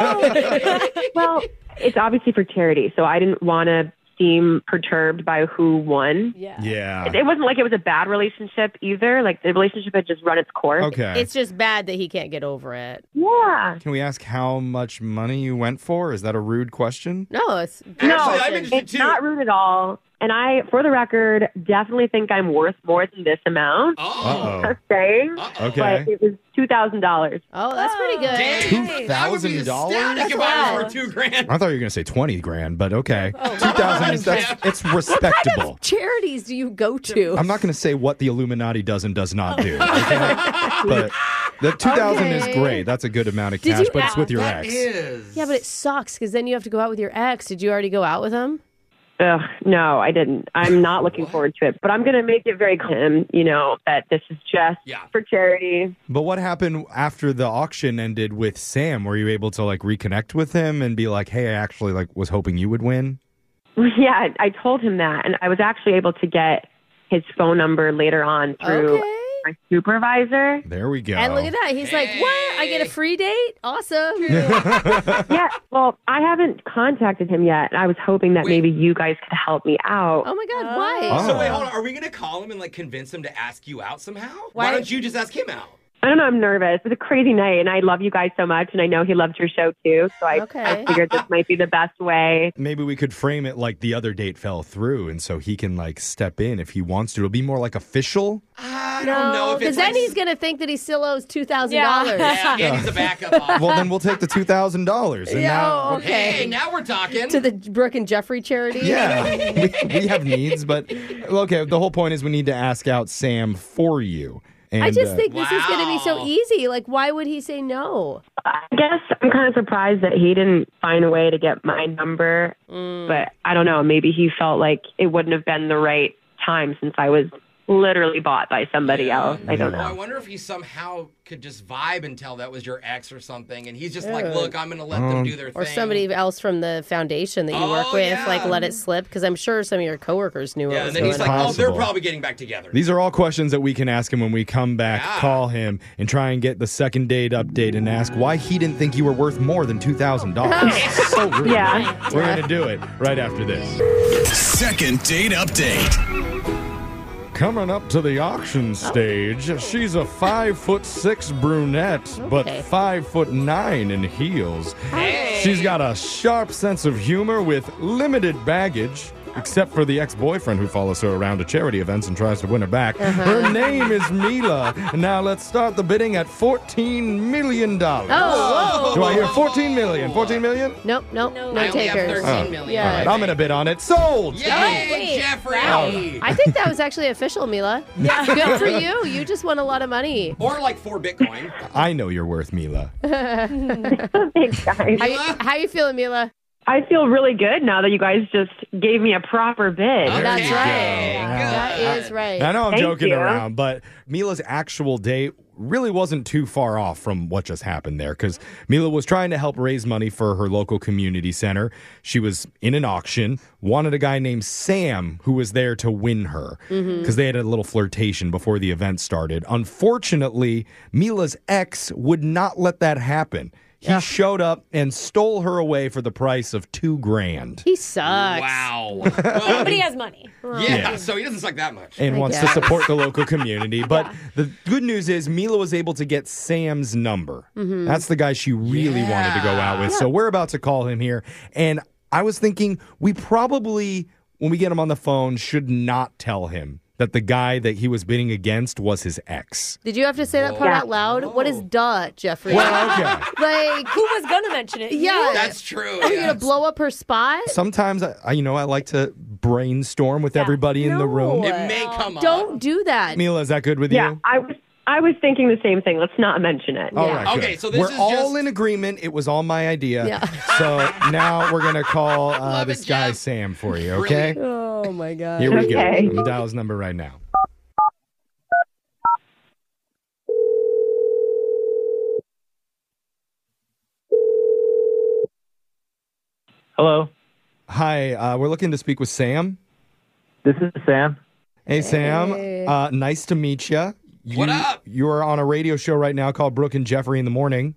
Well, it's obviously for charity, so I didn't want to seem perturbed by who won. Yeah. Yeah. It wasn't like it was a bad relationship either. Like, the relationship had just run its course. Okay. It's just bad that he can't get over it. Yeah. Can we ask how much money you went for? Is that a rude question? No, it's No, Actually, I'm interested it's too. not rude at all. And I, for the record, definitely think I'm worth more than this amount. Oh. Uh-oh. Just saying. Okay. But it was $2,000. oh, that's pretty good. Dang. I would be $2,000? ecstatic if I was for $2,000. I thought you were going to say 20 grand, but okay. 2,000 is it's respectable. Charities do you go to? I'm not going to say what the Illuminati does and does not do. Okay? But the 2,000 is Okay. great. That's a good amount of Did cash, you but it's with your That ex. is. Yeah, but it sucks because then you have to go out with your ex. Did you already go out with him? Ugh, no, I didn't. I'm not looking forward to it. But I'm going to make it very clear, that this is just for charity. But what happened after the auction ended with Sam? Were you able to reconnect with him and be like, "Hey, I actually was hoping you would win"? Yeah, I told him that. And I was actually able to get his phone number later on through Okay. my supervisor. There we go. And look at that. He's like, what? I get a free date? Awesome. Yeah, well, I haven't contacted him yet. I was hoping that maybe you guys could help me out. Oh, my God. Why? So wait, hold on. Are we going to call him and convince him to ask you out somehow? Why Why- don't you just ask him out? I don't know. I'm nervous. It was a crazy night, and I love you guys so much, and I know he loves your show too. So I figured this might be the best way. Maybe we could frame it like the other date fell through, and so he can step in if he wants to. It'll be more official. I don't know if because it's then he's going to think that he still owes $2,000. Yeah, and he's a backup offer. Well, then we'll take the $2,000. And now, Oh, okay. Hey, now we're talking. To the Brooke and Jeffrey charity? yeah, we have needs, but okay. The whole point is we need to ask out Sam for you. And, I just think this is going to be so easy. Why would he say no? I guess I'm kind of surprised that he didn't find a way to get my number. But I don't know. Maybe he felt like it wouldn't have been the right time since I was literally bought by somebody else. I don't Well, I know. wonder if he somehow could just vibe and tell that was your ex or something, and he's just like, look, I'm going to let them do their thing. Or somebody else from the foundation that you work with, like, let it slip, because I'm sure some of your coworkers knew what was and then going he's like, on. oh, they're probably getting back together. These are all questions that we can ask him when we come back, call him, and try and get the second date update and ask why he didn't think you were worth more than $2,000. So rude. Yeah. We're going to do it right after this. Second date update. Coming up to the auction stage, she's a 5'6" brunette, but 5'9" in heels. She's got a sharp sense of humor with limited baggage, except for the ex-boyfriend who follows her around to charity events and tries to win her back. Her name is Mila. Now let's start the bidding at $14 million. Oh, whoa. Do I hear 14 million? 14 million? Nope, no I only have takers. 13 million. Yeah. All right, I'm going to bid on it. Sold! Yay, Jeffrey! I think that was actually official, Mila. Yeah. Good for you. You just won a lot of money. Or like 4 Bitcoin. I know you're worth, Mila. Thanks, guys. How you feeling, Mila? I feel really good now that you guys just gave me a proper bid. That's right. That is right. I know I'm Thank joking you. around, but Mila's actual date really wasn't too far off from what just happened there, because Mila was trying to help raise money for her local community center. She was in an auction, wanted a guy named Sam who was there to win her, because they had a little flirtation before the event started. Unfortunately, Mila's ex would not let that happen. He showed up and stole her away for the price of $2,000. He sucks. Wow. But he has money. Yeah, so he doesn't suck that much. And wants to support the local community. But the good news is Mila was able to get Sam's number. That's the guy she really wanted to go out with. So we're about to call him here. And I was thinking we probably, when we get him on the phone, should not tell him that the guy that he was bidding against was his ex. Did you have to say that part out loud? What is duh, Jeffrey? Well, okay. Like, Who was going to mention it? yeah. That's true. Are you going to blow up her spot? Sometimes, I like to brainstorm with everybody in the room. It may come up. Don't do that. Mila, is that good with Yeah, you? I was thinking the same thing. Let's not mention it. All right, Okay, good. so this we're is all just- in agreement. It was all my idea. Yeah. So now we're going to call Love this it, guy Jeff. Sam for you, okay? Oh, my God. Here we Okay. go. Dial his number right now. Hello, Hi, we're looking to speak with Sam. this is Sam. Hey, Sam. Nice to meet you. What up? You are on a radio show right now called Brooke and Jeffrey in the Morning.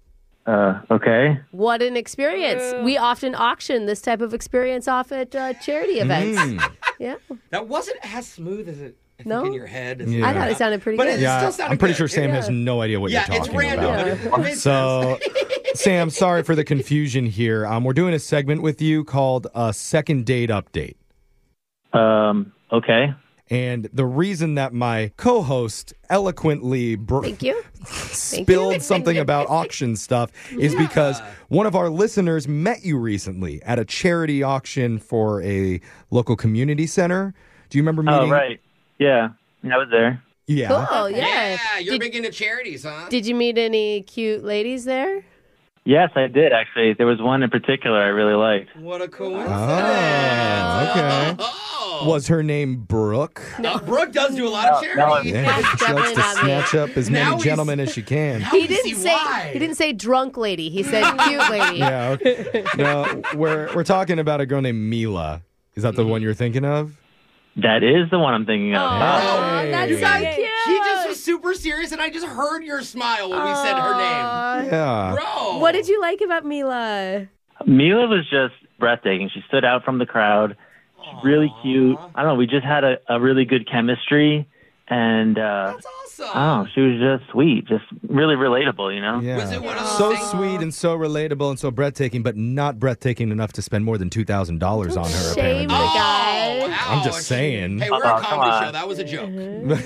Okay. What an experience. We often auction this type of experience off at charity events. Yeah. That wasn't as smooth as it I think No? in your head. Yeah. I thought it sounded pretty But good. it still sounded I'm pretty good. sure Sam has no idea what Yeah, you're it's talking random. about. But it makes So, sense. Sam, sorry for the confusion here. We're doing a segment with you called a second date update. Okay. And the reason that my co-host eloquently Thank you. spilled something about auction stuff is because one of our listeners met you recently at a charity auction for a local community center. Do you remember meeting? Oh, right. Yeah, I was there. Yeah. Cool, yeah. Yeah, you're big into charities, huh? Did you meet any cute ladies there? Yes, I did, actually. There was one in particular I really liked. What a coincidence. Oh, okay. Oh. Was her name Brooke? Brooke does do a lot of charity. Yeah, she likes to not me. snatch up as Now many we gentlemen as she can. He didn't say drunk lady. He said cute lady. Yeah. Okay. No, we're talking about a girl named Mila. Is that the one you're thinking of? That is the one I'm thinking of. Oh, Hey. that's so cute. He just was super serious, and I just heard your smile when we said her name. Yeah. Bro. What did you like about Mila? Mila was just breathtaking. She stood out from the crowd. She's really cute. I don't know. We just had a really good chemistry. And That's awesome. I don't know, she was just sweet, just really relatable, you know? Yeah. Was it one of those So things- sweet and so relatable and so breathtaking, but not breathtaking enough to spend more than $2,000 on her, Shame apparently. the guy. I'm just saying. Hey, we're Oh, a come comedy on. show. That was a joke.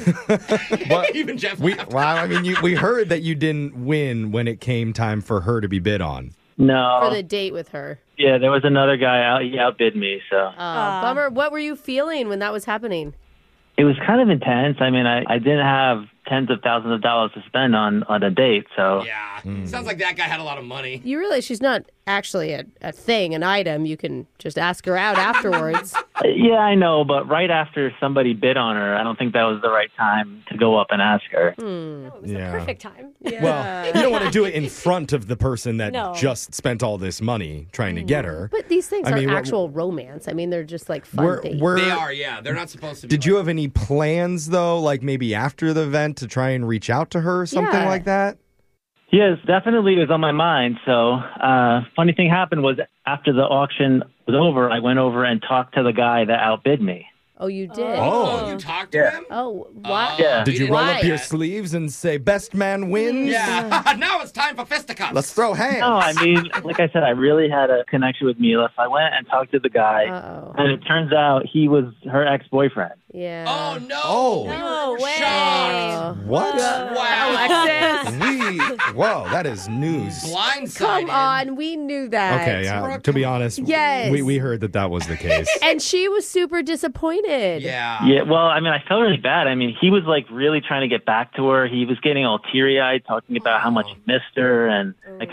But Even Jeff we, laughed. well, I mean, we heard that you didn't win when it came time for her to be bid on. No. For the date with her. Yeah, there was another guy out. He outbid me, so Bummer. What were you feeling when that was happening? it was kind of intense. I mean, I didn't have tens of thousands of dollars to spend on a date, so Yeah. Sounds like that guy had a lot of money. You realize she's not actually a thing, an item. You can just ask her out afterwards. Yeah, I know, but right after somebody bid on her, I don't think that was the right time to go up and ask her. It was the perfect time. Yeah. Well, you don't want to do it in front of the person that No. just spent all this money trying to get her. But these things I are mean, actual romance. I mean, they're just like fun things. They are, yeah. They're not supposed to be. Did you have any plans, though, like maybe after the event to try and reach out to her or something Yeah. like that? Yes, definitely it was on my mind. So, funny thing happened was after the auction was over, I went over and talked to the guy that outbid me. Oh, you did? Oh. You talked to him? Oh, what? Yeah. Did you roll Why? up your sleeves and say, best man wins? Yeah. Now it's time for fisticuffs. Let's throw hands. No, I mean, like I said, I really had a connection with Mila. So I went and talked to the guy, Uh-oh. and it turns out he was her ex-boyfriend. Yeah. Oh, no. Oh. No way. Oh. What? Wow. Alexis. Whoa, that is news. Blindsided. Come on, we knew that. Okay, yeah. To be honest, Yes. we heard that was the case. And she was super disappointed. Yeah. Yeah, well, I mean, I felt really bad. I mean, he was like really trying to get back to her. He was getting all teary-eyed, talking about how much he missed her, and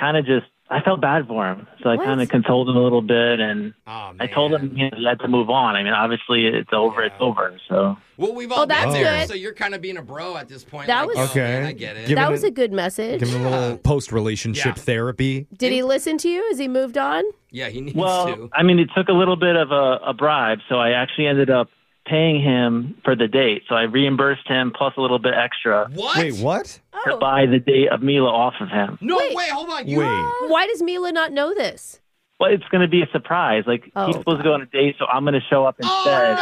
I felt bad for him. So I What? kind of consoled him a little bit, and Oh, man. I told him he had to move on. I mean, obviously, it's over. Yeah. It's over. So Well, we've all been that's there, good. so you're kind of being a bro at this point. That like, was- oh, man, Okay. I get it. Give That him was a good message. Give him a little post-relationship Yeah. therapy. Did he listen to you? Has he moved on? Yeah, he needs well, to. I mean, it took a little bit of a bribe, so I actually ended up paying him for the date. So I reimbursed him plus a little bit extra What? Wait, what? to buy the date of Mila off of him. No, Wait. wait, hold on. Wait. Why does Mila not know this? Well, it's going to be a surprise. Like, Oh, he's supposed to go on a date, so I'm going to show up instead.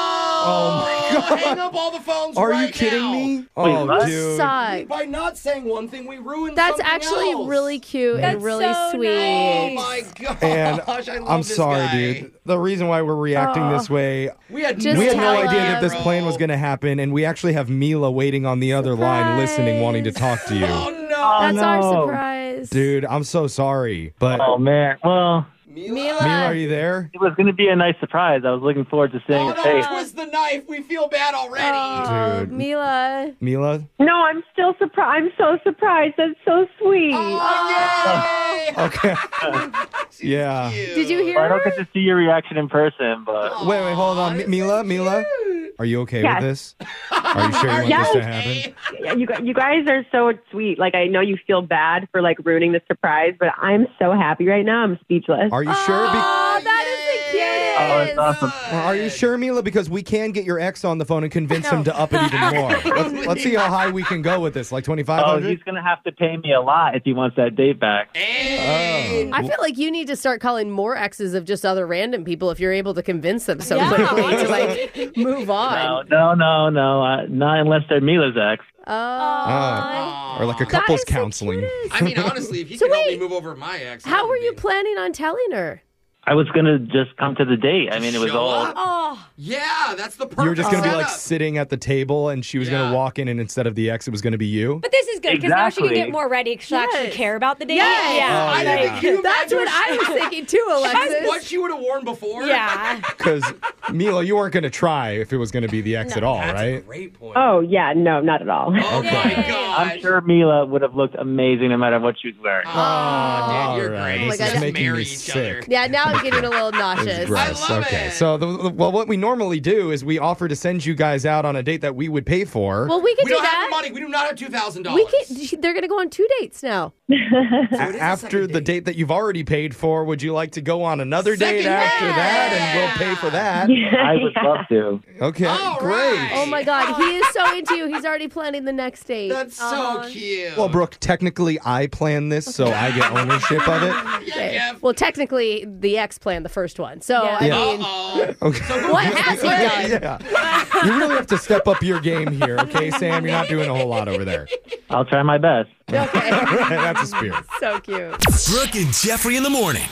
Oh, Oh, my God. Hang up all the phones Are right you kidding now. me? Oh, what? dude. Suck. By not saying one thing, we ruined That's something actually else. really cute and That's really so sweet. Oh, nice. my gosh. And I love I'm this sorry, guy. dude. The reason why we're reacting this way, We had Just we had no tell idea him. that this plan was going to happen, and we actually have Mila waiting on the other line listening, wanting to talk to you. Oh, no. That's our no. surprise. Dude, I'm so sorry. But Oh, man. Well, Mila. Mila, are you there? it was going to be a nice surprise. I was looking forward to seeing Oh, her face. no, twist the knife. We feel bad already. Oh, Dude. Mila. Mila? No, I'm still surprised. I'm so surprised. That's so sweet. Oh, yay. Okay. She's Yeah. cute. Did you hear I don't her? get to see your reaction in person, but Wait, hold on. this Mila, is Mila? cute. Are you okay Yes. with this? Are you sure you want Yes. this to happen? Yeah, you guys are so sweet. Like, I know you feel bad for like ruining the surprise, but I'm so happy right now. I'm speechless. Are you sure? Oh, that is the cutest. oh, it's awesome. Are you sure, Mila? Because we can get your ex on the phone and convince him to up it even more. Let's see how high we can go with this. Like Oh, 2,500? he's going to have to pay me a lot if he wants that date back. Hey. I feel like you need to start calling more exes of just other random people if you're able to convince them so Yeah. quickly to like move on. No. Not unless they're Mila's ex. Oh. Or like a That couples is the counseling. cutest. I mean, honestly, if he So could help me wait, move over my ex. How were you planning on telling her? I was going to just come to the date. I mean, it was Show all... up? Oh, Yeah, that's the perfect You were just going to be like setup. sitting at the table and she was going Yeah. to walk in and instead of the ex, it was going to be you? but this is good because now she can Exactly. get more ready because she'll actually Yes. care about the date. Yes. Yeah. I yeah. think you That's imagine what I was thinking too, That's Alexis. what she would have worn before. Yeah. Because, Mila, you weren't going to try if it was going to be the ex at all, That's a right? great point. Oh, yeah. No, not at all. Oh Okay. my Yay. gosh. I'm sure Mila would have looked amazing no matter what she was wearing. Oh, dude, you're All right. great. This is Just making marry me each sick. other. Yeah, now I'm getting a little nauseous. It's gross. I love Okay. it. So, well, what we normally do is we offer to send you guys out on a date that we would pay for. Well, we can We do don't have that. the money. We do not have $2,000. We can. They're gonna go on 2 dates now. So it is a After second the date that you've already paid for, would you like to go on another date Second after date. that and we'll pay for that? I would love to. Okay, All great. right. Oh my God, he is so into you. He's already planning the next date. That's so cute. Well, Brooke, technically I planned this, so I get ownership of it. Yeah, Okay. yeah. Well, technically, the ex planned the first one. So Yeah. I Yeah. mean, Uh-oh. Okay. what has he done? Yeah. You really have to step up your game here, okay, Sam? You're not doing a whole lot over there. I'll try my best. Okay, That's a spirit. so cute. Brooke and Jeffrey in the morning.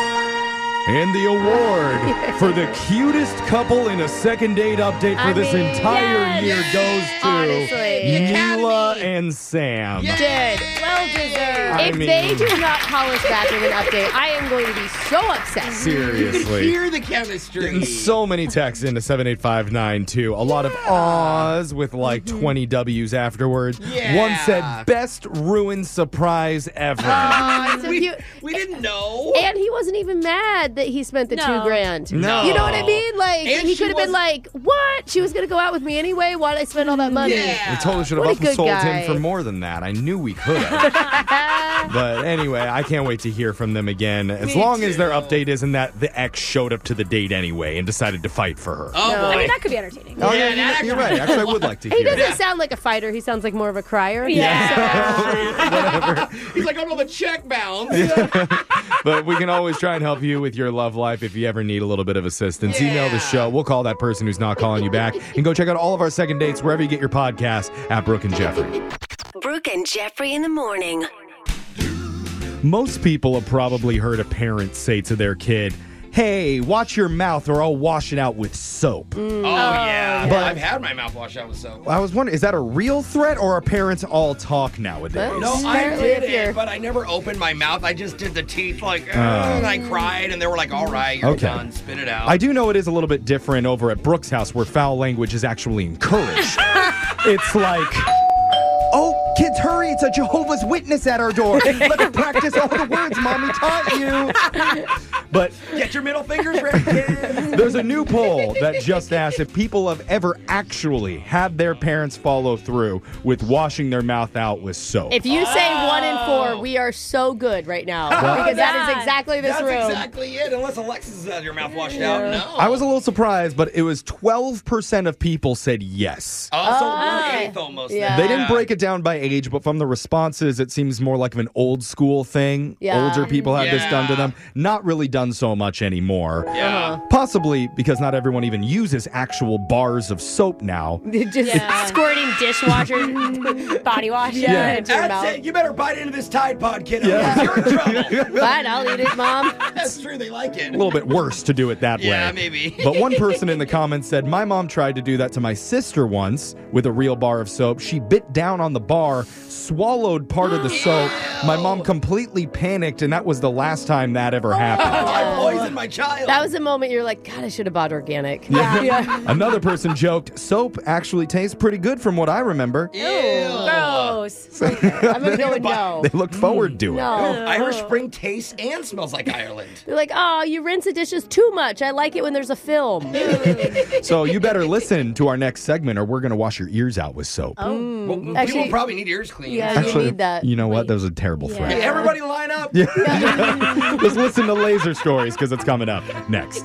And the award for the cutest couple in a second date update for I this mean, entire yes. year goes to Honestly. Mila Academy. and Sam. Did well well deserved. If they do not call us back with an update, I am going to be so upset. Seriously. You can hear the chemistry. Getting so many texts into 78592. A lot of ahs with like 20 W's afterwards. Yeah. One said, best ruined surprise ever. We didn't know. And he wasn't even mad that he spent the $2,000. No. You know what I mean? Like, And he she could have been like, what? She was going to go out with me anyway? Why'd I spend all that money? Yeah. We totally should have What a good sold guy. him for more than that. I knew we could have. But anyway, I can't wait to hear from them again. As long as their update isn't that the ex showed up to the date anyway and decided to fight for her. Oh, boy. I mean, that could be entertaining. Oh, yeah, you're right. Actually, I would like to He hear doesn't that. sound like a fighter. He sounds like more of a crier. Whatever. He's like, oh no, the check bounce. But we can always try and help you with your love life if you ever need a little bit of assistance. Email the show. We'll call that person who's not calling you back. And go check out all of our second dates wherever you get your podcast at Brooke and Jeffrey. Brooke and Jeffrey in the morning. Most people have probably heard a parent say to their kid, hey, watch your mouth or I'll wash it out with soap. Oh, yeah. But- I've had my mouth washed out with soap. I was wondering, is that a real threat or are parents all talk nowadays? No, I Apparently, did if you're- it, but I never opened my mouth. I just did the teeth and I cried, and they were like, all right, you're Okay. done. Spit it out. I do know it is a little bit different over at Brooke's house where foul language is actually encouraged. It's like, oh, kids, hurry. It's a Jehovah's Witness at our door. Let's practice all the words Mommy taught you. But Get your middle fingers ready, kid. there's a new poll that just asked if people have ever actually had their parents follow through with washing their mouth out with soap. If you say 1 in 4, we are so good right now. Because that is exactly this That's room. exactly it, unless Alexis has had your mouth washed out. No. I was a little surprised, but it was 12% of people said yes. Oh, so 1/8 almost. Yeah. They didn't break it down by age, but from the responses, it seems more like of an old school thing. Yeah. Older people have this done to Yeah. them. Not really done so much anymore. Yeah. Possibly because not everyone even uses actual bars of soap now. Just Squirting dishwasher body wash into your That's mouth. it. You better bite into this Tide Pod, kiddo. Yeah. You're in trouble. Fine, I'll eat it, Mom. That's true. They like it. A little bit worse to do it that way. Yeah, maybe. But one person in the comments said, my mom tried to do that to my sister once with a real bar of soap. She bit down on the bar, swallowed part of the soap. My mom completely panicked, and that was the last time that ever happened. I poisoned my child. That was the moment you're like, God, I should have bought organic. Yeah. Another person joked, soap actually tastes pretty good from what I remember. Gross. I'm going to go with no. They looked forward to it. No. Irish Spring tastes and smells like Ireland. They're like, oh, you rinse the dishes too much. I like it when there's a film. So you better listen to our next segment or we're going to wash your ears out with soap. Well, people Actually- probably need ears cleaned. Yeah, you need that. You know what? That was a terrible Hey, threat. everybody line up. Let's listen to Laser Stories because it's coming up next.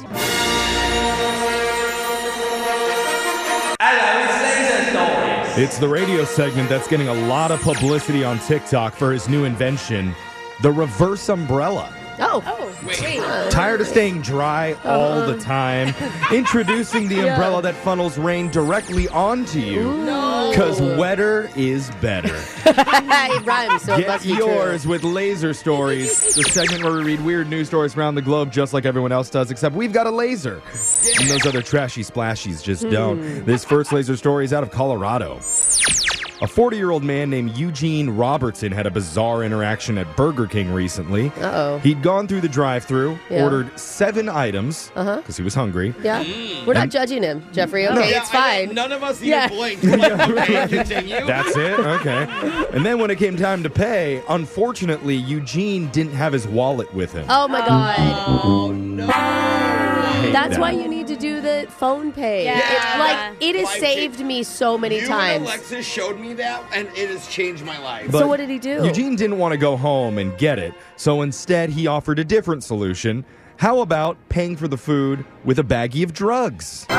It's the radio segment that's getting a lot of publicity on TikTok for his new invention, the reverse umbrella. Oh. Wait. Tired of staying dry all the time? Introducing the umbrella that funnels rain directly onto you. Because wetter is better. It rhymes, so it Get must be yours true. with Laser Stories, the segment where we read weird news stories around the globe just like everyone else does, except we've got a laser. And those other trashy splashies just don't. This first laser story is out of Colorado. A 40-year-old man named Eugene Robertson had a bizarre interaction at Burger King recently. Uh-oh. He'd gone through the drive-thru, Yeah. ordered 7 items because he was hungry. Yeah. We're not judging him, Jeffrey. Okay, it's fine. None of us even Yeah. blinked. Okay, continue. That's it? Okay. And then when it came time to pay, unfortunately, Eugene didn't have his wallet with him. Oh, my God. Oh, no. Hate That's that. why you need to do the phone pay. Yeah. It's like, it has Life saved me so many You and times. Alexis showed me that, and it has changed my life. But So what did he do? Eugene didn't want to go home and get it, so instead he offered a different solution. How about paying for the food with a baggie of drugs?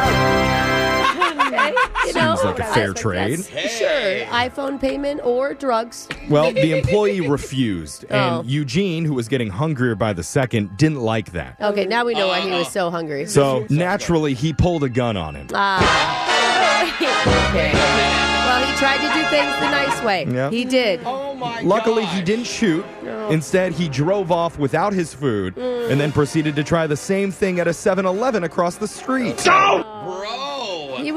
You know, Seems like a fair that's- trade. Sure. iPhone payment or drugs. Well, the employee refused, and Oh. Eugene, who was getting hungrier by the second, didn't like that. Okay, now we know why he was so hungry. So naturally, he pulled a gun on him. Okay. Well, he tried to do things the nice way. Yeah. He did. Oh, my Luckily, God. he didn't shoot. Instead, he drove off without his food and then proceeded to try the same thing at a 7-Eleven across the street. Bro. He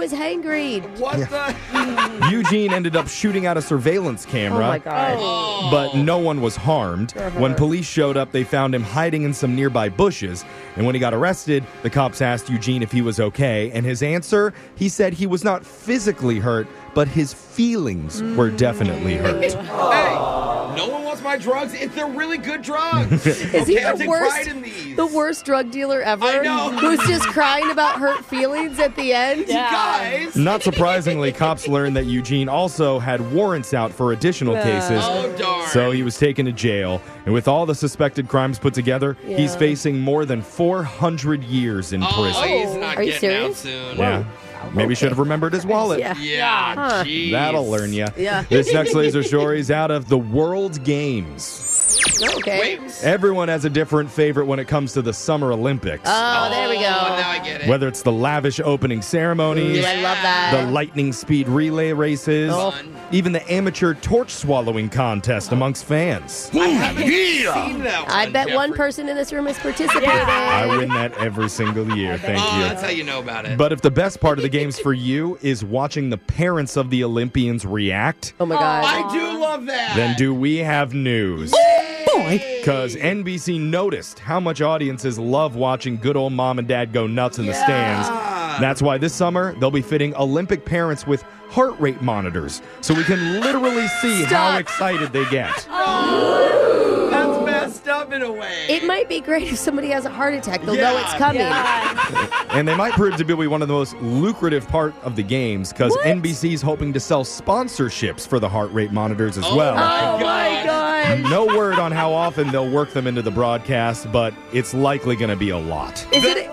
was hangry. What the? Eugene ended up shooting out a surveillance camera. Oh, my God. But no one was harmed. When police showed up, they found him hiding in some nearby bushes. And when he got arrested, the cops asked Eugene if he was okay. And his answer, he said he was not physically hurt, but his feelings were definitely hurt. Hey, no one wants my drugs. They're really good drugs. Is he the worst drug dealer ever? I know. Who's just crying about hurt feelings at the end? You guys. Not surprisingly, cops learned that Eugene also had warrants out for additional cases. Oh, darn. So he was taken to jail. And with all the suspected crimes put together, he's facing more than 400 years in prison. He's not Are you getting out serious? soon. Yeah. Maybe should have remembered his wallet. Yeah, geez. That'll learn you. Yeah. This next laser story is out of the World Games. Okay. Everyone has a different favorite when it comes to the Summer Olympics. Oh, there we go. Now I get it. Whether it's the lavish opening ceremonies, Ooh, I love that. the lightning speed relay races, even the amateur torch swallowing contest amongst fans. I haven't seen that one, I bet one Jeffrey. person in this room has participated. I win that every single year. Thank you. That's how you know about it. But if the best part of the games for you is watching the parents of the Olympians react, Oh, my God. I do love that. then do we have news? Because NBC noticed how much audiences love watching good old mom and dad go nuts in the stands. That's why this summer they'll be fitting Olympic parents with heart rate monitors so we can literally see how excited they get. That's messed up in a way. It might be great if somebody has a heart attack. They'll know it's coming. And they might prove to be one of the most lucrative part of the games because NBC's hoping to sell sponsorships for the heart rate monitors as well. Oh, my God. No word on how often they'll work them into the broadcast, but it's likely going to be a lot. Is it?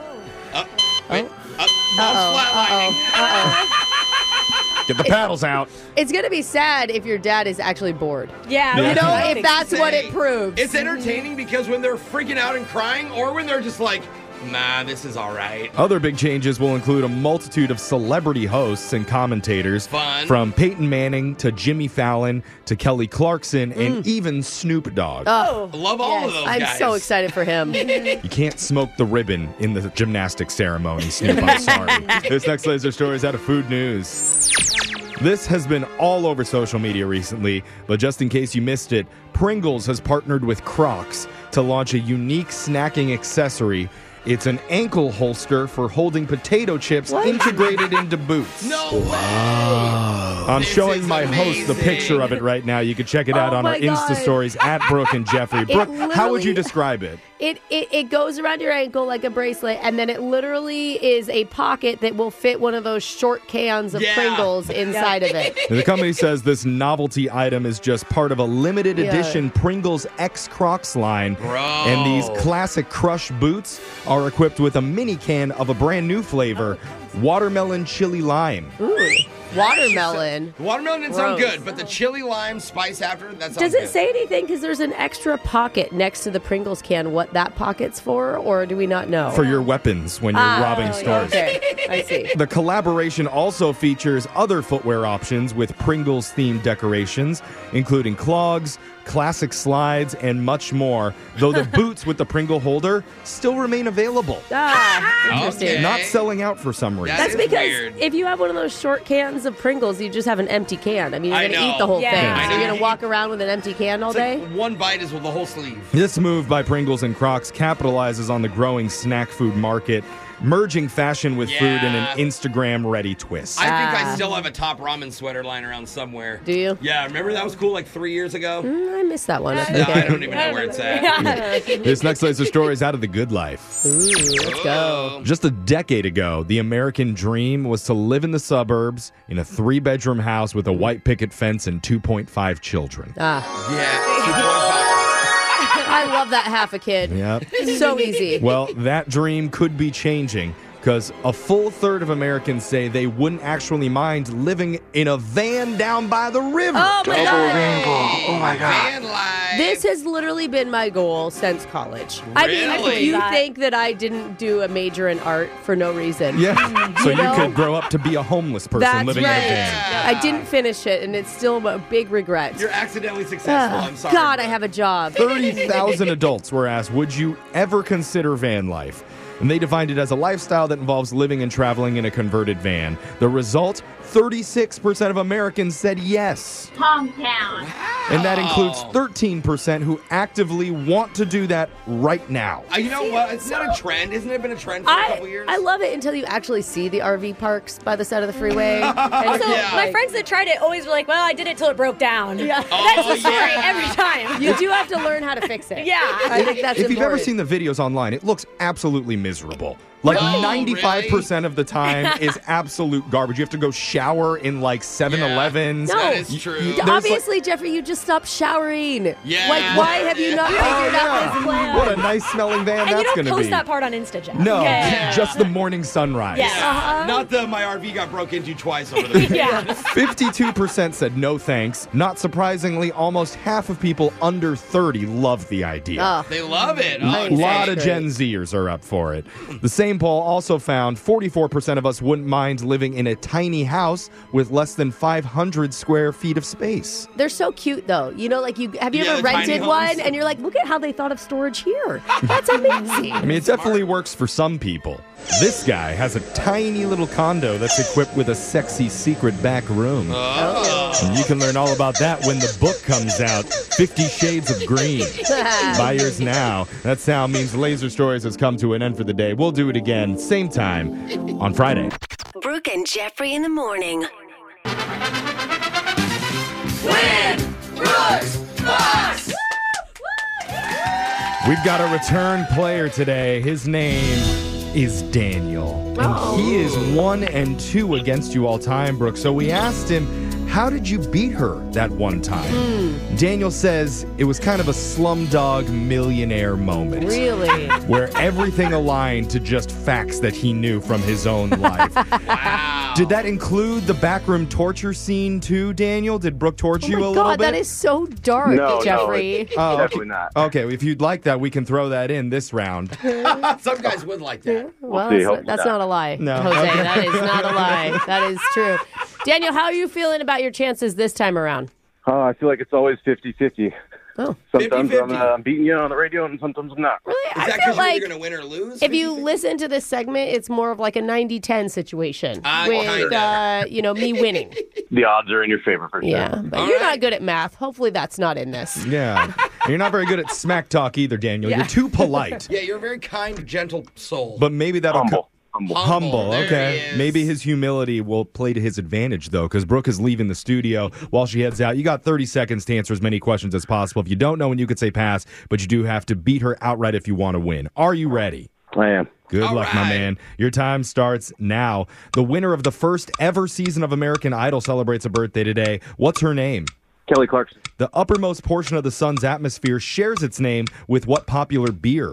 Get the paddles out. It's going to be sad if your dad is actually bored. Yeah. Yeah. You know, I if think that's what it proves. It's entertaining because when they're freaking out and crying, or when they're just like, nah, this is all right. Other big changes will include a multitude of celebrity hosts and commentators. Fun. From Peyton Manning to Jimmy Fallon to Kelly Clarkson and even Snoop Dogg. Oh, Love all of those I'm guys. so excited for him. You can't smoke the ribbon in the gymnastics ceremony, Snoop. I'm sorry. This next laser story is out of Food News. This has been all over social media recently, but just in case you missed it, Pringles has partnered with Crocs to launch a unique snacking accessory. It's an ankle holster for holding potato chips integrated into boots. No way! I'm This showing is my host the picture of it right now. You can check it out on our my God. Insta stories at Brooke and Jeffrey. Brooke, how would you describe it? It goes around your ankle like a bracelet, and then it literally is a pocket that will fit one of those short cans of Pringles inside of it. The company says this novelty item is just part of a limited edition Pringles X Crocs line. And these classic Crush boots are equipped with a mini can of a brand new flavor, watermelon chili lime. Ooh, watermelon. The watermelon didn't sound good, but the chili lime spice after, that sounds Does good. it say anything? Because there's an extra pocket next to the Pringles can. What that pocket's for, or do we not know? For your weapons when you're robbing stores. Okay, I see. The collaboration also features other footwear options with Pringles-themed decorations, including clogs, classic slides, and much more, though the boots with the Pringle holder still remain available. Interesting. Okay. Not selling out for some reason. That's is because weird. if you have one of those short cans of Pringles, you just have an empty can. I mean, you're I going to know. eat the whole Yeah. thing. I So know. you're going to walk around with an empty can all It's day? like one bite is with the whole sleeve. This move by Pringles and Crocs capitalizes on the growing snack food market, merging fashion with food in an Instagram-ready twist. I think I still have a Top Ramen sweater lying around somewhere. Do you? Yeah, remember that was cool like 3 years ago? I missed that one. That's No, okay. I don't even know where it's at. This next laser story is out of the good life. Ooh, let's go. Just a decade ago, the American dream was to live in the suburbs in a 3-bedroom house with a white picket fence and 2.5 children. Yeah, I love that half a kid. Yep. So easy. Well, that dream could be changing because a full third of Americans say they wouldn't actually mind living in a van down by the river. Oh, my God. Oh my God. Van life. This has literally been my goal since college. I mean, Really? you think that I didn't do a major in art for no reason. Yeah, so you know? could grow up to be a homeless person That's living right. in a van. I didn't finish it, and it's still a big regret. You're accidentally successful. I'm sorry. God, I have a job. 30,000 adults were asked, would you ever consider van life? And they defined it as a lifestyle that involves living and traveling in a converted van. The result, 36% of Americans said yes. Hometown. And that includes 13% who actively want to do that right now. You know what? It's not a trend. Isn't it been a trend for a couple years? I love it until you actually see the RV parks by the side of the freeway. Also, my friends that tried it always were like, well, I did it till it broke down. Yeah. That's the story every time. You do have to learn how to fix it. Yeah. I think that's If you've ever important. seen the videos online, it looks absolutely miserable. Like 95% of the time is absolute garbage. You have to go shower in like 7-Elevens. No. That is true. Obviously, Jeffrey, you just stopped showering. Yeah. Like, why have you not figured out this plan? What a nice smelling van And that's you going don't to post be. that part on Insta, Jeff. No, Yeah. just the morning sunrise. Yeah. Not the my RV got broke into twice over the weekend. Yeah. 52% said no thanks. Not surprisingly, almost half of people under 30 love the idea. They love it. A lot of Gen Zers are up for it. The same poll also found 44% of us wouldn't mind living in a tiny house with less than 500 square feet of space. They're so cute, though. You know, like, have you ever the tiny rented homes. one? And you're like, look at how they thought of storage here. That's amazing. I mean, it definitely works for some people. This guy has a tiny little condo that's equipped with a sexy secret back room. And you can learn all about that when the book comes out, 50 Shades of Green. Buy yours now. That sound means Laser Stories has come to an end for the day. We'll do it again, same time, on Friday. Brooke and Jeffrey in the morning. Win! Brooks! Box! We've got a return player today. His name is Daniel. And he is 1-2 against you all time, Brooke. So we asked him, how did you beat her that one time? Daniel says it was kind of a Slumdog Millionaire moment. Really? Where everything aligned to just facts that he knew from his own life. Wow. Did that include the backroom torture scene too, Daniel? Did Brooke torture you a Oh, my little God, bit? that is so dark, Jeffrey. Definitely not. Okay, if you'd like that, we can throw that in this round. Some guys would like that. Well, see. that's not a lie, No. Jose. Okay. That is not a lie. That is true. Daniel, how are you feeling about your chances this time around? I feel like it's always 50-50. Oh. Sometimes 50-50. I'm beating you on the radio, and sometimes I'm not. Really? Is I that feel because like you're going to win or lose? if you listen to this segment, it's more of like a 90-10 situation with, kinda. me winning. The odds are in your favor for sure. Yeah, but you're not good at math. Hopefully that's not in this. Yeah. You're not very good at smack talk either, Daniel. Yeah. You're too polite. Yeah, you're a very kind, gentle soul. But maybe that'll Humble. There okay. he is. Maybe his humility will play to his advantage, though, because Brooke is leaving the studio while she heads out. You got 30 seconds to answer as many questions as possible. If you don't know when you could say pass, but you do have to beat her outright if you want to win. Are you ready? I am. Good All luck, my right. man. Your time starts now. The winner of the first ever season of American Idol celebrates a birthday today. What's her name? Kelly Clarkson. The uppermost portion of the sun's atmosphere shares its name with what popular beer?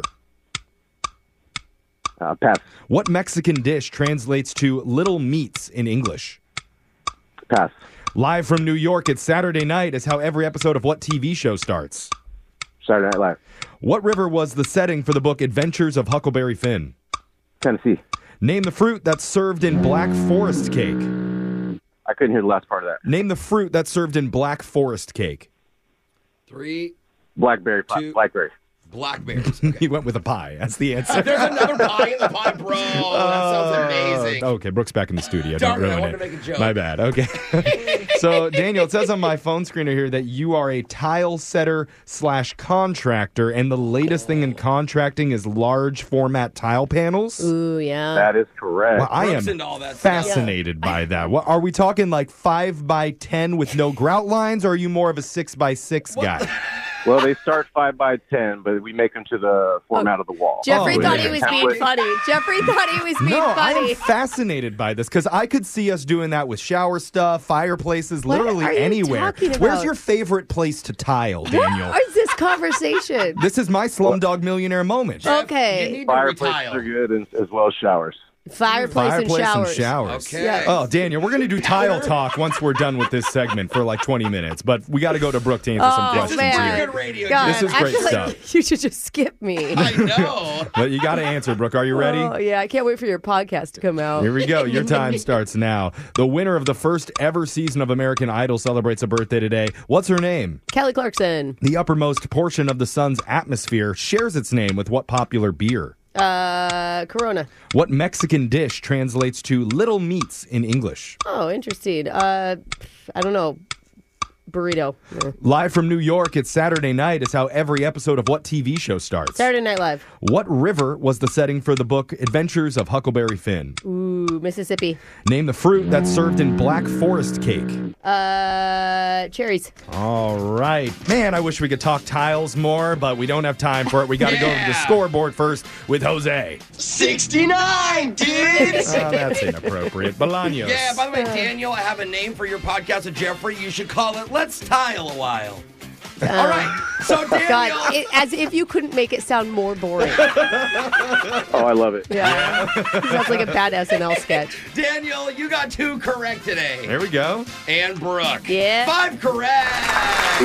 Pass. What Mexican dish translates to little meats in English? Pass. Live from New York, it's Saturday night is how every episode of what TV show starts? Saturday Night Live. What river was the setting for the book Adventures of Huckleberry Finn? Tennessee. Name the fruit that's served in Black Forest cake. I couldn't hear the last part of that. Name the fruit that's served in Black Forest cake. 3 Blackberry. Two. Blackberry. blackberries. He went with a pie. That's the answer. There's another pie in the pie, bro. That sounds amazing. Okay, Brooke's back in the studio. Darn Don't it, I ruin wanted it. to make a joke. My bad. Okay. So, Daniel, it says on my phone screener here that you are a tile setter / contractor, and the latest thing in contracting is large format tile panels. Ooh, yeah. That is correct. Well, I Brooks am into all that stuff. fascinated by that. What are we talking, like 5x10 with no grout lines, or are you more of a 6x6 guy? Well, they start 5x10, but we make them to the format of the wall. Jeffrey So thought we he make was a being template. funny. Jeffrey thought he was being No, I funny. am fascinated by this because I could see us doing that with shower stuff, fireplaces, What literally are you anywhere. talking Where's about? your favorite place to tile, What Daniel? is this conversation? This is my Slumdog Millionaire moment. Okay. Fireplaces are good, as well as showers. Fireplace and showers. showers. Okay. Yeah. Oh, Daniel, we're going to do tile talk once we're done with this segment for like 20 minutes, but we got to go to Brooke to answer some questions man. here. Good radio. God, This is I great feel stuff. like you should just skip me. I know. But you got to answer, Brooke. Are you ready? Oh, yeah, I can't wait for your podcast to come out. Here we go. Your time starts now. The winner of the first ever season of American Idol celebrates a birthday today. What's her name? Kelly Clarkson. The uppermost portion of the sun's atmosphere shares its name with what popular beer? Corona. What Mexican dish translates to little meats in English? Oh, interesting. I don't know. Burrito. Yeah. Live from New York, it's Saturday night. It's how every episode of what TV show starts? Saturday Night Live. What river was the setting for the book Adventures of Huckleberry Finn? Ooh, Mississippi. Name the fruit that's served in Black Forest cake. Cherries. All right. Man, I wish we could talk tiles more, but we don't have time for it. We got to go to the scoreboard first with Jose. 69, dudes! Oh, that's inappropriate. Bolaños. Yeah, by the way, Daniel, I have a name for your podcast with Jeffrey. You should call it Let's Tile a While. All right. So, Daniel. God, as if you couldn't make it sound more boring. Oh, I love it. Yeah. Sounds like a bad SNL sketch. Daniel, you got 2 correct today. There we go. And Brooke. Yeah. 5 correct.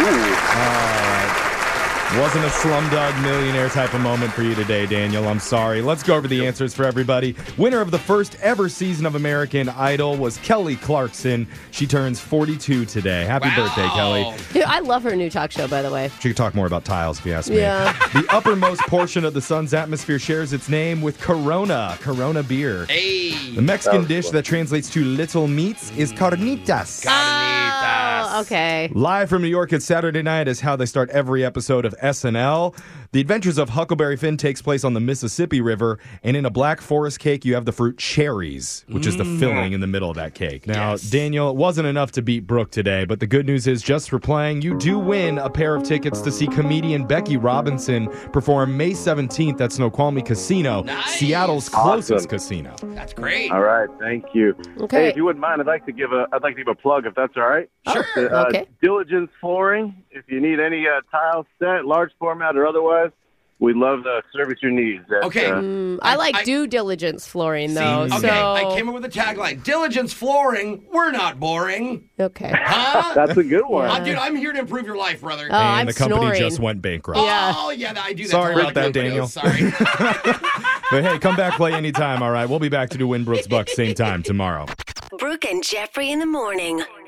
Wasn't a Slumdog Millionaire type of moment for you today, Daniel. I'm sorry. Let's go over the answers for everybody. Winner of the first ever season of American Idol was Kelly Clarkson. She turns 42 today. Happy birthday, Kelly. Dude, I love her new talk show, by the way. She could talk more about tiles if you ask me. Yeah. The uppermost portion of the sun's atmosphere shares its name with Corona beer. Hey. The Mexican dish that translates to little meats is carnitas. Oh, okay. Live from New York, it's Saturday night is how they start every episode of SNL. The Adventures of Huckleberry Finn takes place on the Mississippi River, and in a Black Forest cake, you have the fruit cherries, which is the filling in the middle of that cake. Now, Daniel, it wasn't enough to beat Brooke today, but the good news is just for playing, you do win a pair of tickets to see comedian Becky Robinson perform May 17th at Snoqualmie Casino, Seattle's closest casino. That's great. All right, thank you. Okay. Hey, if you wouldn't mind, I'd like to give a plug, if that's all right. Sure. Okay. Diligence Flooring. If you need any tile set, large format or otherwise, we'd love to service your needs. Okay. I like due diligence flooring, though. Okay, I came up with a tagline. Diligence Flooring, we're not boring. Okay. Huh? That's a good one. Dude, I'm here to improve your life, brother. Oh, And I'm the company snoring. just went bankrupt. Yeah. Oh, yeah, I do that. Sorry to a about lot of that, companies. Daniel. Sorry. But hey, come back, play anytime, all right? We'll be back to do Win Brooks Bucks same time tomorrow. Brooke and Jeffrey in the morning.